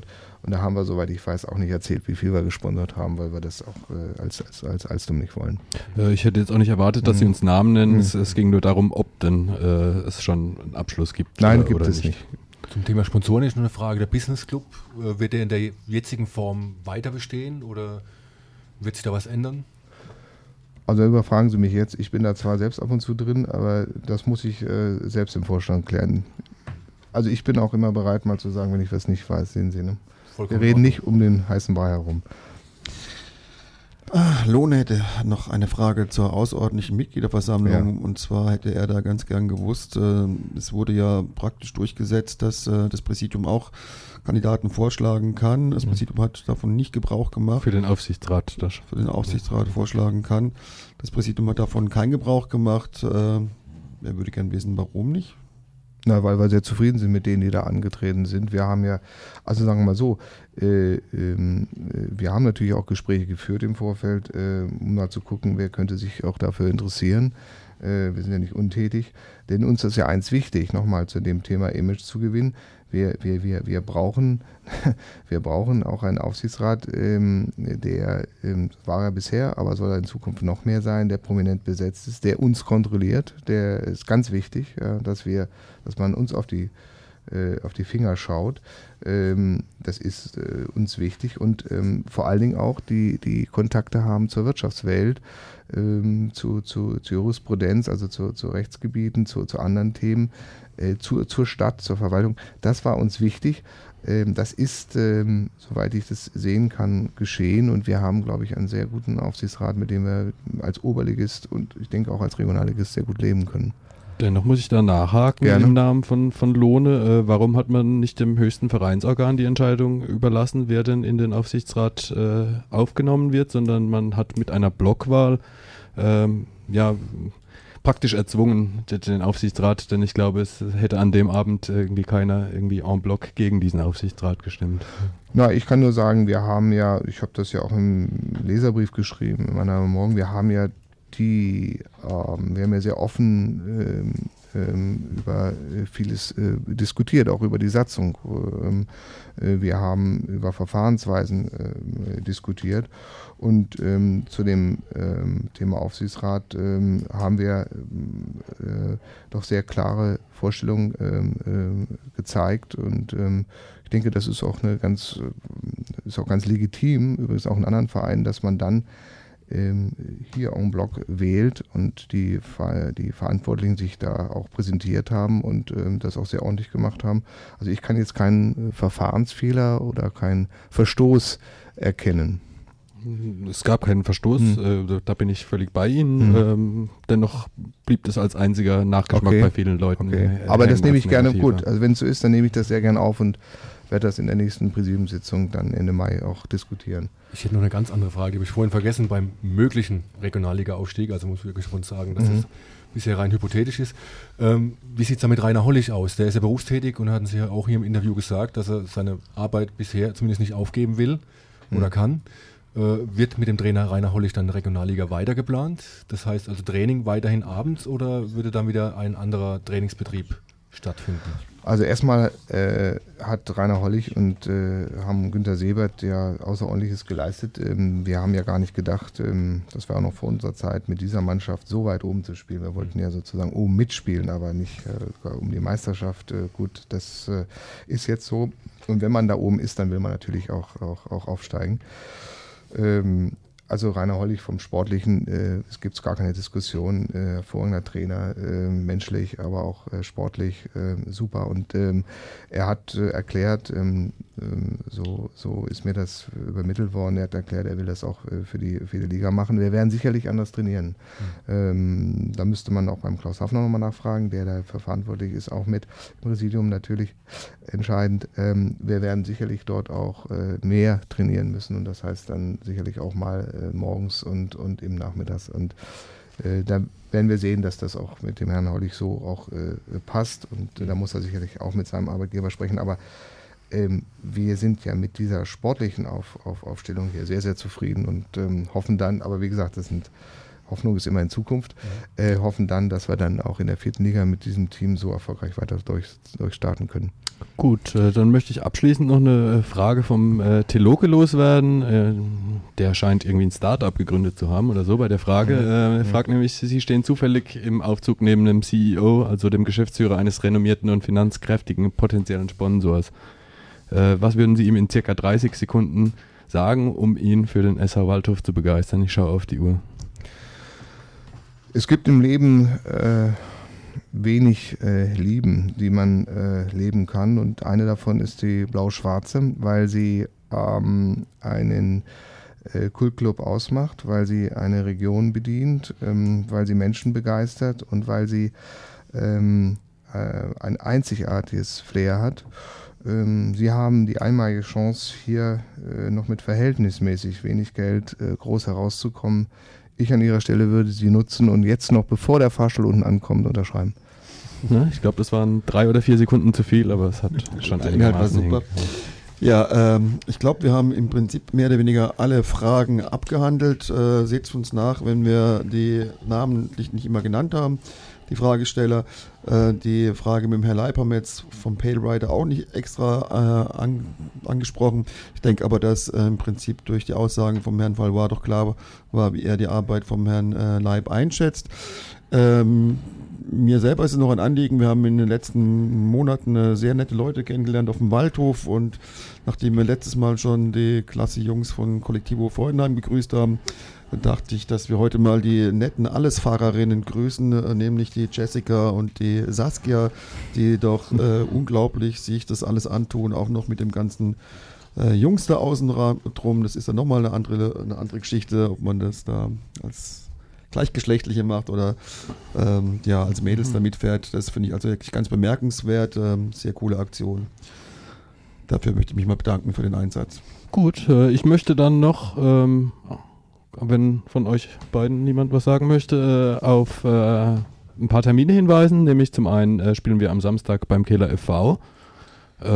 Und da haben wir, soweit ich weiß, auch nicht erzählt, wie viel wir gesponsert haben, weil wir das auch äh, als, als, als Alstom nicht wollen.
Äh, ich hätte jetzt auch nicht erwartet, dass
Mhm.
Sie uns Namen nennen.
Mhm.
Es, es ging nur darum, ob denn äh, es schon einen Abschluss gibt.
Nein,
oder,
gibt
oder
es nicht.
Zum Thema Sponsoren ist noch eine Frage. Der Business Club, äh, wird der in der jetzigen Form weiter bestehen oder wird sich da was ändern?
Also überfragen Sie mich jetzt. Ich bin da zwar selbst ab und zu drin, aber das muss ich äh, selbst im Vorstand klären. Also ich bin auch immer bereit, mal zu sagen, wenn ich was nicht weiß, sehen Sie. Ne? Wir reden nicht um den heißen Brei herum.
Ah, Lohne hätte noch eine Frage zur außerordentlichen Mitgliederversammlung.
Ja.
Und zwar hätte er da ganz gern gewusst, äh, es wurde ja praktisch durchgesetzt, dass äh, das Präsidium auch Kandidaten vorschlagen kann. Das Präsidium hat davon nicht Gebrauch gemacht.
Für den Aufsichtsrat. Das
Für den Aufsichtsrat vorschlagen kann. Das Präsidium hat davon keinen Gebrauch gemacht. Äh, er würde gern wissen, warum nicht.
Na, weil wir sehr zufrieden sind mit denen, die da angetreten sind. Wir haben ja, also sagen wir mal so, äh, ähm, wir haben natürlich auch Gespräche geführt im Vorfeld, äh, um mal zu gucken, wer könnte sich auch dafür interessieren. Äh, wir sind ja nicht untätig, denn uns ist ja eins wichtig, nochmal zu dem Thema Image zu gewinnen. Wir, wir, wir, wir, brauchen, wir brauchen auch einen Aufsichtsrat, ähm, der ähm, war er bisher, aber soll er in Zukunft noch mehr sein, der prominent besetzt ist, der uns kontrolliert. Der ist ganz wichtig, ja, dass wir, dass man uns auf die, äh, auf die Finger schaut. Ähm, das ist äh, uns wichtig und ähm, vor allen Dingen auch die, die Kontakte haben zur Wirtschaftswelt, ähm, zu, zu, zur Jurisprudenz, also zu, zu Rechtsgebieten, zu, zu anderen Themen. Äh, zur, zur Stadt, zur Verwaltung. Das war uns wichtig. Ähm, das ist, ähm, soweit ich das sehen kann, geschehen und wir haben, glaube ich, einen sehr guten Aufsichtsrat, mit dem wir als Oberligist und ich denke auch als Regionalligist sehr gut leben können.
Dennoch muss ich da nachhaken
Gerne.
im Namen von, von Lohne. Äh, warum hat man nicht dem höchsten Vereinsorgan die Entscheidung überlassen, wer denn in den Aufsichtsrat äh, aufgenommen wird, sondern man hat mit einer Blockwahl ähm, ja praktisch erzwungen, den Aufsichtsrat, denn ich glaube, es hätte an dem Abend irgendwie keiner irgendwie en bloc gegen diesen Aufsichtsrat gestimmt.
Na, ich kann nur sagen, wir haben ja, ich habe das ja auch im Leserbrief geschrieben, in meiner Morgen, wir haben ja die, ähm, wir haben ja sehr offen ähm, ähm, über äh, vieles äh, diskutiert, auch über die Satzung. Ähm, äh, wir haben über Verfahrensweisen äh, diskutiert. Und ähm, zu dem ähm, Thema Aufsichtsrat ähm, haben wir ähm, äh, doch sehr klare Vorstellungen ähm, äh, gezeigt und ähm, ich denke, das ist auch eine ganz, ist auch ganz legitim, übrigens auch in anderen Vereinen, dass man dann ähm, hier en bloc wählt und die, die Verantwortlichen sich da auch präsentiert haben und ähm, das auch sehr ordentlich gemacht haben. Also ich kann jetzt keinen Verfahrensfehler oder keinen Verstoß erkennen.
Es gab keinen Verstoß,
Hm.
äh, da bin ich völlig bei Ihnen.
Hm.
Ähm, dennoch blieb das als einziger Nachgeschmack
Okay.
bei vielen Leuten.
Okay.
äh,
Aber das
hängen
nehme
als
ich gerne
negativer.
gut. Also wenn es so ist, dann nehme ich das sehr gerne auf und werde das in der nächsten Präsidiumssitzung dann Ende Mai auch diskutieren.
Ich hätte noch eine ganz andere Frage, die habe ich vorhin vergessen, beim möglichen Regionalliga-Aufstieg, also muss ich wirklich schon sagen, dass
Mhm.
es bisher rein hypothetisch ist. Ähm, wie sieht es da mit Rainer Hollig aus? Der ist ja berufstätig und hatten Sie ja auch hier im Interview gesagt, dass er seine Arbeit bisher zumindest nicht aufgeben will oder
Mhm.
kann. Äh, wird mit dem Trainer Rainer Hollig dann Regionalliga weiter geplant? Das heißt also Training weiterhin abends oder würde dann wieder ein anderer Trainingsbetrieb stattfinden?
Also erstmal äh, hat Rainer Hollig und äh, haben Günter Sebert ja Außerordentliches geleistet. Ähm, wir haben ja gar nicht gedacht, ähm, das war auch noch vor unserer Zeit, mit dieser Mannschaft so weit oben zu spielen. Wir wollten ja sozusagen oben mitspielen, aber nicht äh, um die Meisterschaft. Äh, gut, das äh, ist jetzt so. Und wenn man da oben ist, dann will man natürlich auch, auch, auch aufsteigen. Ähm, Also Rainer Hollig vom Sportlichen, äh, es gibt gar keine Diskussion, äh, hervorragender Trainer, äh, menschlich, aber auch äh, sportlich äh, super. Und ähm, er hat äh, erklärt, ähm, ähm, so, so ist mir das übermittelt worden, er hat erklärt, er will das auch äh, für, die, für die Liga machen. Wir werden sicherlich anders trainieren. Mhm. Ähm, da müsste man auch beim Klaus Hafner nochmal nachfragen, der dafür verantwortlich ist, auch mit im Präsidium natürlich entscheidend. Ähm, wir werden sicherlich dort auch äh, mehr trainieren müssen und das heißt dann sicherlich auch mal morgens und, und im Nachmittags. Und äh, da werden wir sehen, dass das auch mit dem Herrn Hollig so auch äh, passt. Und äh, da muss er sicherlich auch mit seinem Arbeitgeber sprechen. Aber ähm, wir sind ja mit dieser sportlichen Auf, Auf, Aufstellung hier sehr, sehr zufrieden und ähm, hoffen dann, aber wie gesagt, das sind Hoffnung ist immer in Zukunft, äh, hoffen dann, dass wir dann auch in der vierten Liga mit diesem Team so erfolgreich weiter durch, durchstarten können.
Gut, äh, dann möchte ich abschließend noch eine Frage vom äh, Teloke loswerden. Äh, der scheint irgendwie ein Start-up gegründet zu haben oder so bei der Frage. Äh, er fragt nämlich, Sie stehen zufällig im Aufzug neben dem C E O, also dem Geschäftsführer eines renommierten und finanzkräftigen potenziellen Sponsors. Äh, was würden Sie ihm in circa dreißig Sekunden sagen, um ihn für den S V Waldhof zu begeistern? Ich schaue auf die Uhr.
Es gibt im Leben äh, wenig äh, Lieben, die man äh, leben kann, und eine davon ist die Blau-Schwarze, weil sie ähm, einen äh, Kultclub ausmacht, weil sie eine Region bedient, ähm, weil sie Menschen begeistert und weil sie ähm, äh, ein einzigartiges Flair hat. Ähm, sie haben die einmalige Chance, hier äh, noch mit verhältnismäßig wenig Geld äh, groß herauszukommen. Ich an Ihrer Stelle würde sie nutzen und jetzt noch, bevor der Fahrstuhl unten ankommt, unterschreiben.
Ja, ich glaube, das waren drei oder vier Sekunden zu viel, aber es hat schon
Der Inhalt war
einigermaßen
super.
hingekriegt.
Ja, ähm, ich glaube, wir haben im Prinzip mehr oder weniger alle Fragen abgehandelt. Äh, Seht uns nach, wenn wir die namentlich nicht immer genannt haben, die Fragesteller. Äh, die Frage mit dem Herrn Leib haben wir jetzt vom Pale Rider auch nicht extra äh, an, angesprochen. Ich denke aber, dass äh, im Prinzip durch die Aussagen vom Herrn Valois doch klar war, wie er die Arbeit vom Herrn äh, Leib einschätzt. Ähm, Mir selber ist es noch ein Anliegen, wir haben in den letzten Monaten äh, sehr nette Leute kennengelernt auf dem Waldhof, und nachdem wir letztes Mal schon die klasse Jungs von Kollektivo Freudenheim begrüßt haben, dachte ich, dass wir heute mal die netten Allesfahrerinnen grüßen, äh, nämlich die Jessica und die Saskia, die doch äh, unglaublich sich das alles antun, auch noch mit dem ganzen äh, Jungs da außen drum. Das ist dann nochmal eine andere, eine andere Geschichte, ob man das da als Gleichgeschlechtliche macht oder ähm, ja, als Mädels da mitfährt. Das finde ich also wirklich ganz bemerkenswert. Ähm, sehr coole Aktion. Dafür möchte ich mich mal bedanken für den Einsatz.
Gut, äh, ich möchte dann noch, ähm, wenn von euch beiden niemand was sagen möchte, äh, auf äh, ein paar Termine hinweisen. Nämlich zum einen äh, spielen wir am Samstag beim Kehler F V äh,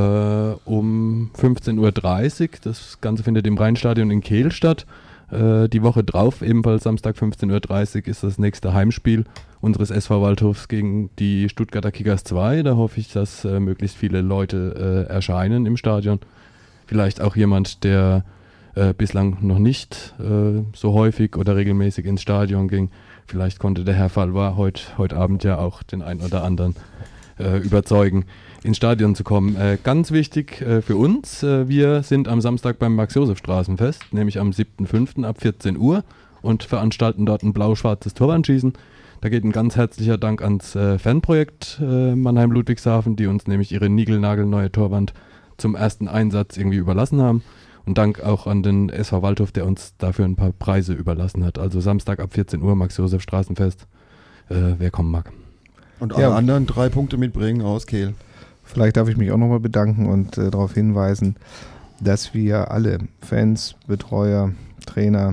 um fünfzehn Uhr dreißig. Das Ganze findet im Rheinstadion in Kehl statt. Die Woche drauf, ebenfalls Samstag fünfzehn Uhr dreißig, ist das nächste Heimspiel unseres S V Waldhofs gegen die Stuttgarter Kickers zwei. Da hoffe ich, dass äh, möglichst viele Leute äh, erscheinen im Stadion. Vielleicht auch jemand, der äh, bislang noch nicht äh, so häufig oder regelmäßig ins Stadion ging. Vielleicht konnte der Herr Valois heute heut Abend ja auch den einen oder anderen äh, überzeugen, ins Stadion zu kommen. Äh, ganz wichtig äh, für uns, äh, wir sind am Samstag beim Max-Josef-Straßenfest, nämlich am siebten fünften ab vierzehn Uhr, und veranstalten dort ein blau-schwarzes Torwandschießen. Da geht ein ganz herzlicher Dank ans äh, Fanprojekt äh, Mannheim-Ludwigshafen, die uns nämlich ihre niegelnagelneue Torwand zum ersten Einsatz irgendwie überlassen haben. Und Dank auch an den S V Waldhof, der uns dafür ein paar Preise überlassen hat. Also Samstag ab vierzehn Uhr Max-Josef-Straßenfest, äh, wer kommen mag.
Und alle
Ja.
anderen drei Punkte mitbringen aus Kehl.
Vielleicht darf ich mich auch nochmal bedanken und äh, darauf hinweisen, dass wir alle, Fans, Betreuer, Trainer,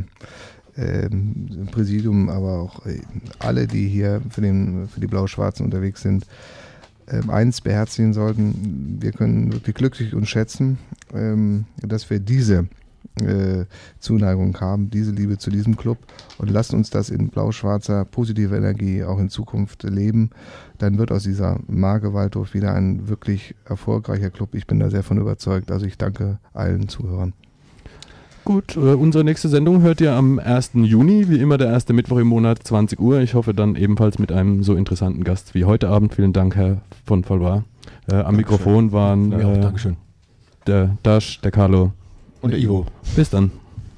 ähm, Präsidium, aber auch äh, alle, die hier für, den, für die Blau-Schwarzen unterwegs sind, äh, eins beherzigen sollten: Wir können wirklich glücklich uns schätzen, ähm, dass wir diese äh, Zuneigung haben, diese Liebe zu diesem Club, und lasst uns das in blau-schwarzer positiver Energie auch in Zukunft leben. Dann wird aus dieser Marke Waldhof wieder ein wirklich erfolgreicher Club. Ich bin da sehr von überzeugt. Also ich danke allen Zuhörern.
Gut, äh, unsere nächste Sendung hört ihr am ersten Juni, wie immer der erste Mittwoch im Monat, zwanzig Uhr. Ich hoffe dann ebenfalls mit einem so interessanten Gast wie heute Abend. Vielen Dank, Herr von Valois. Äh, am Mikrofon waren
Ja, auch,
äh,
Dankeschön.
der Dash, der Carlo.
Und der Ivo.
Bis dann.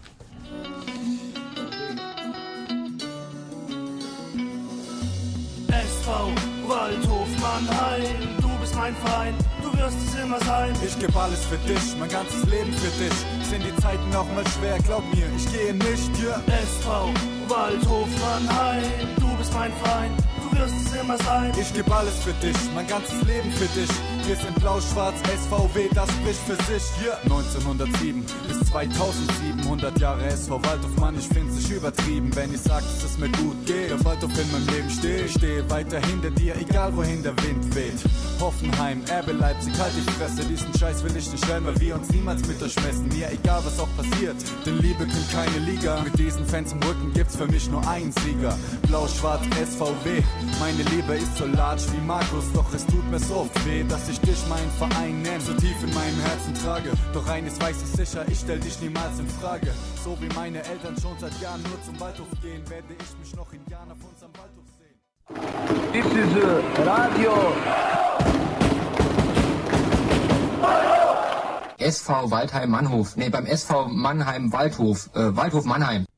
S V Waldhof Mannheim, du bist mein Verein, du wirst es immer sein. Ich geb alles für dich, mein ganzes Leben für dich. Sind die Zeiten auch mal schwer, glaub mir, ich gehe nicht hier. S V Waldhof Mannheim, du bist mein Verein, du wirst es immer sein. Ich geb alles für dich, mein ganzes Leben für dich. Wir sind blau-schwarz, S V W, das spricht für sich. Yeah. neunzehnhundertsieben bis zweitausendsieben, hundert Jahre S V Waldhof, Mann, ich find's nicht übertrieben, wenn ich sag, dass es mir gut geht. Der Waldhof in meinem Leben steht, ich stehe weiter hinter dir, egal wohin der Wind weht. Hoffenheim, R B Leipzig, halt die Fresse, diesen Scheiß will ich nicht hören, weil wir uns niemals mit euch messen. Mir egal, was auch passiert, denn Liebe kennt keine Liga. Mit diesen Fans im Rücken gibt's für mich nur einen Sieger. Blau-schwarz S V W, meine Liebe ist so large wie Markus, doch es tut mir so oft weh, dass ich dich meinen Verein nenn, so tief in meinem Herzen trage. Doch eines weiß ich sicher, ich stell dich niemals in Frage. So wie meine Eltern schon seit Jahren nur zum Waldhof gehen, werde ich mich noch in Jahren auf unserem Waldhof sehen.
This is uh, Radio.
S V Waldheim Mannhof. Nee, beim S V Mannheim Waldhof. Äh, Waldhof Mannheim.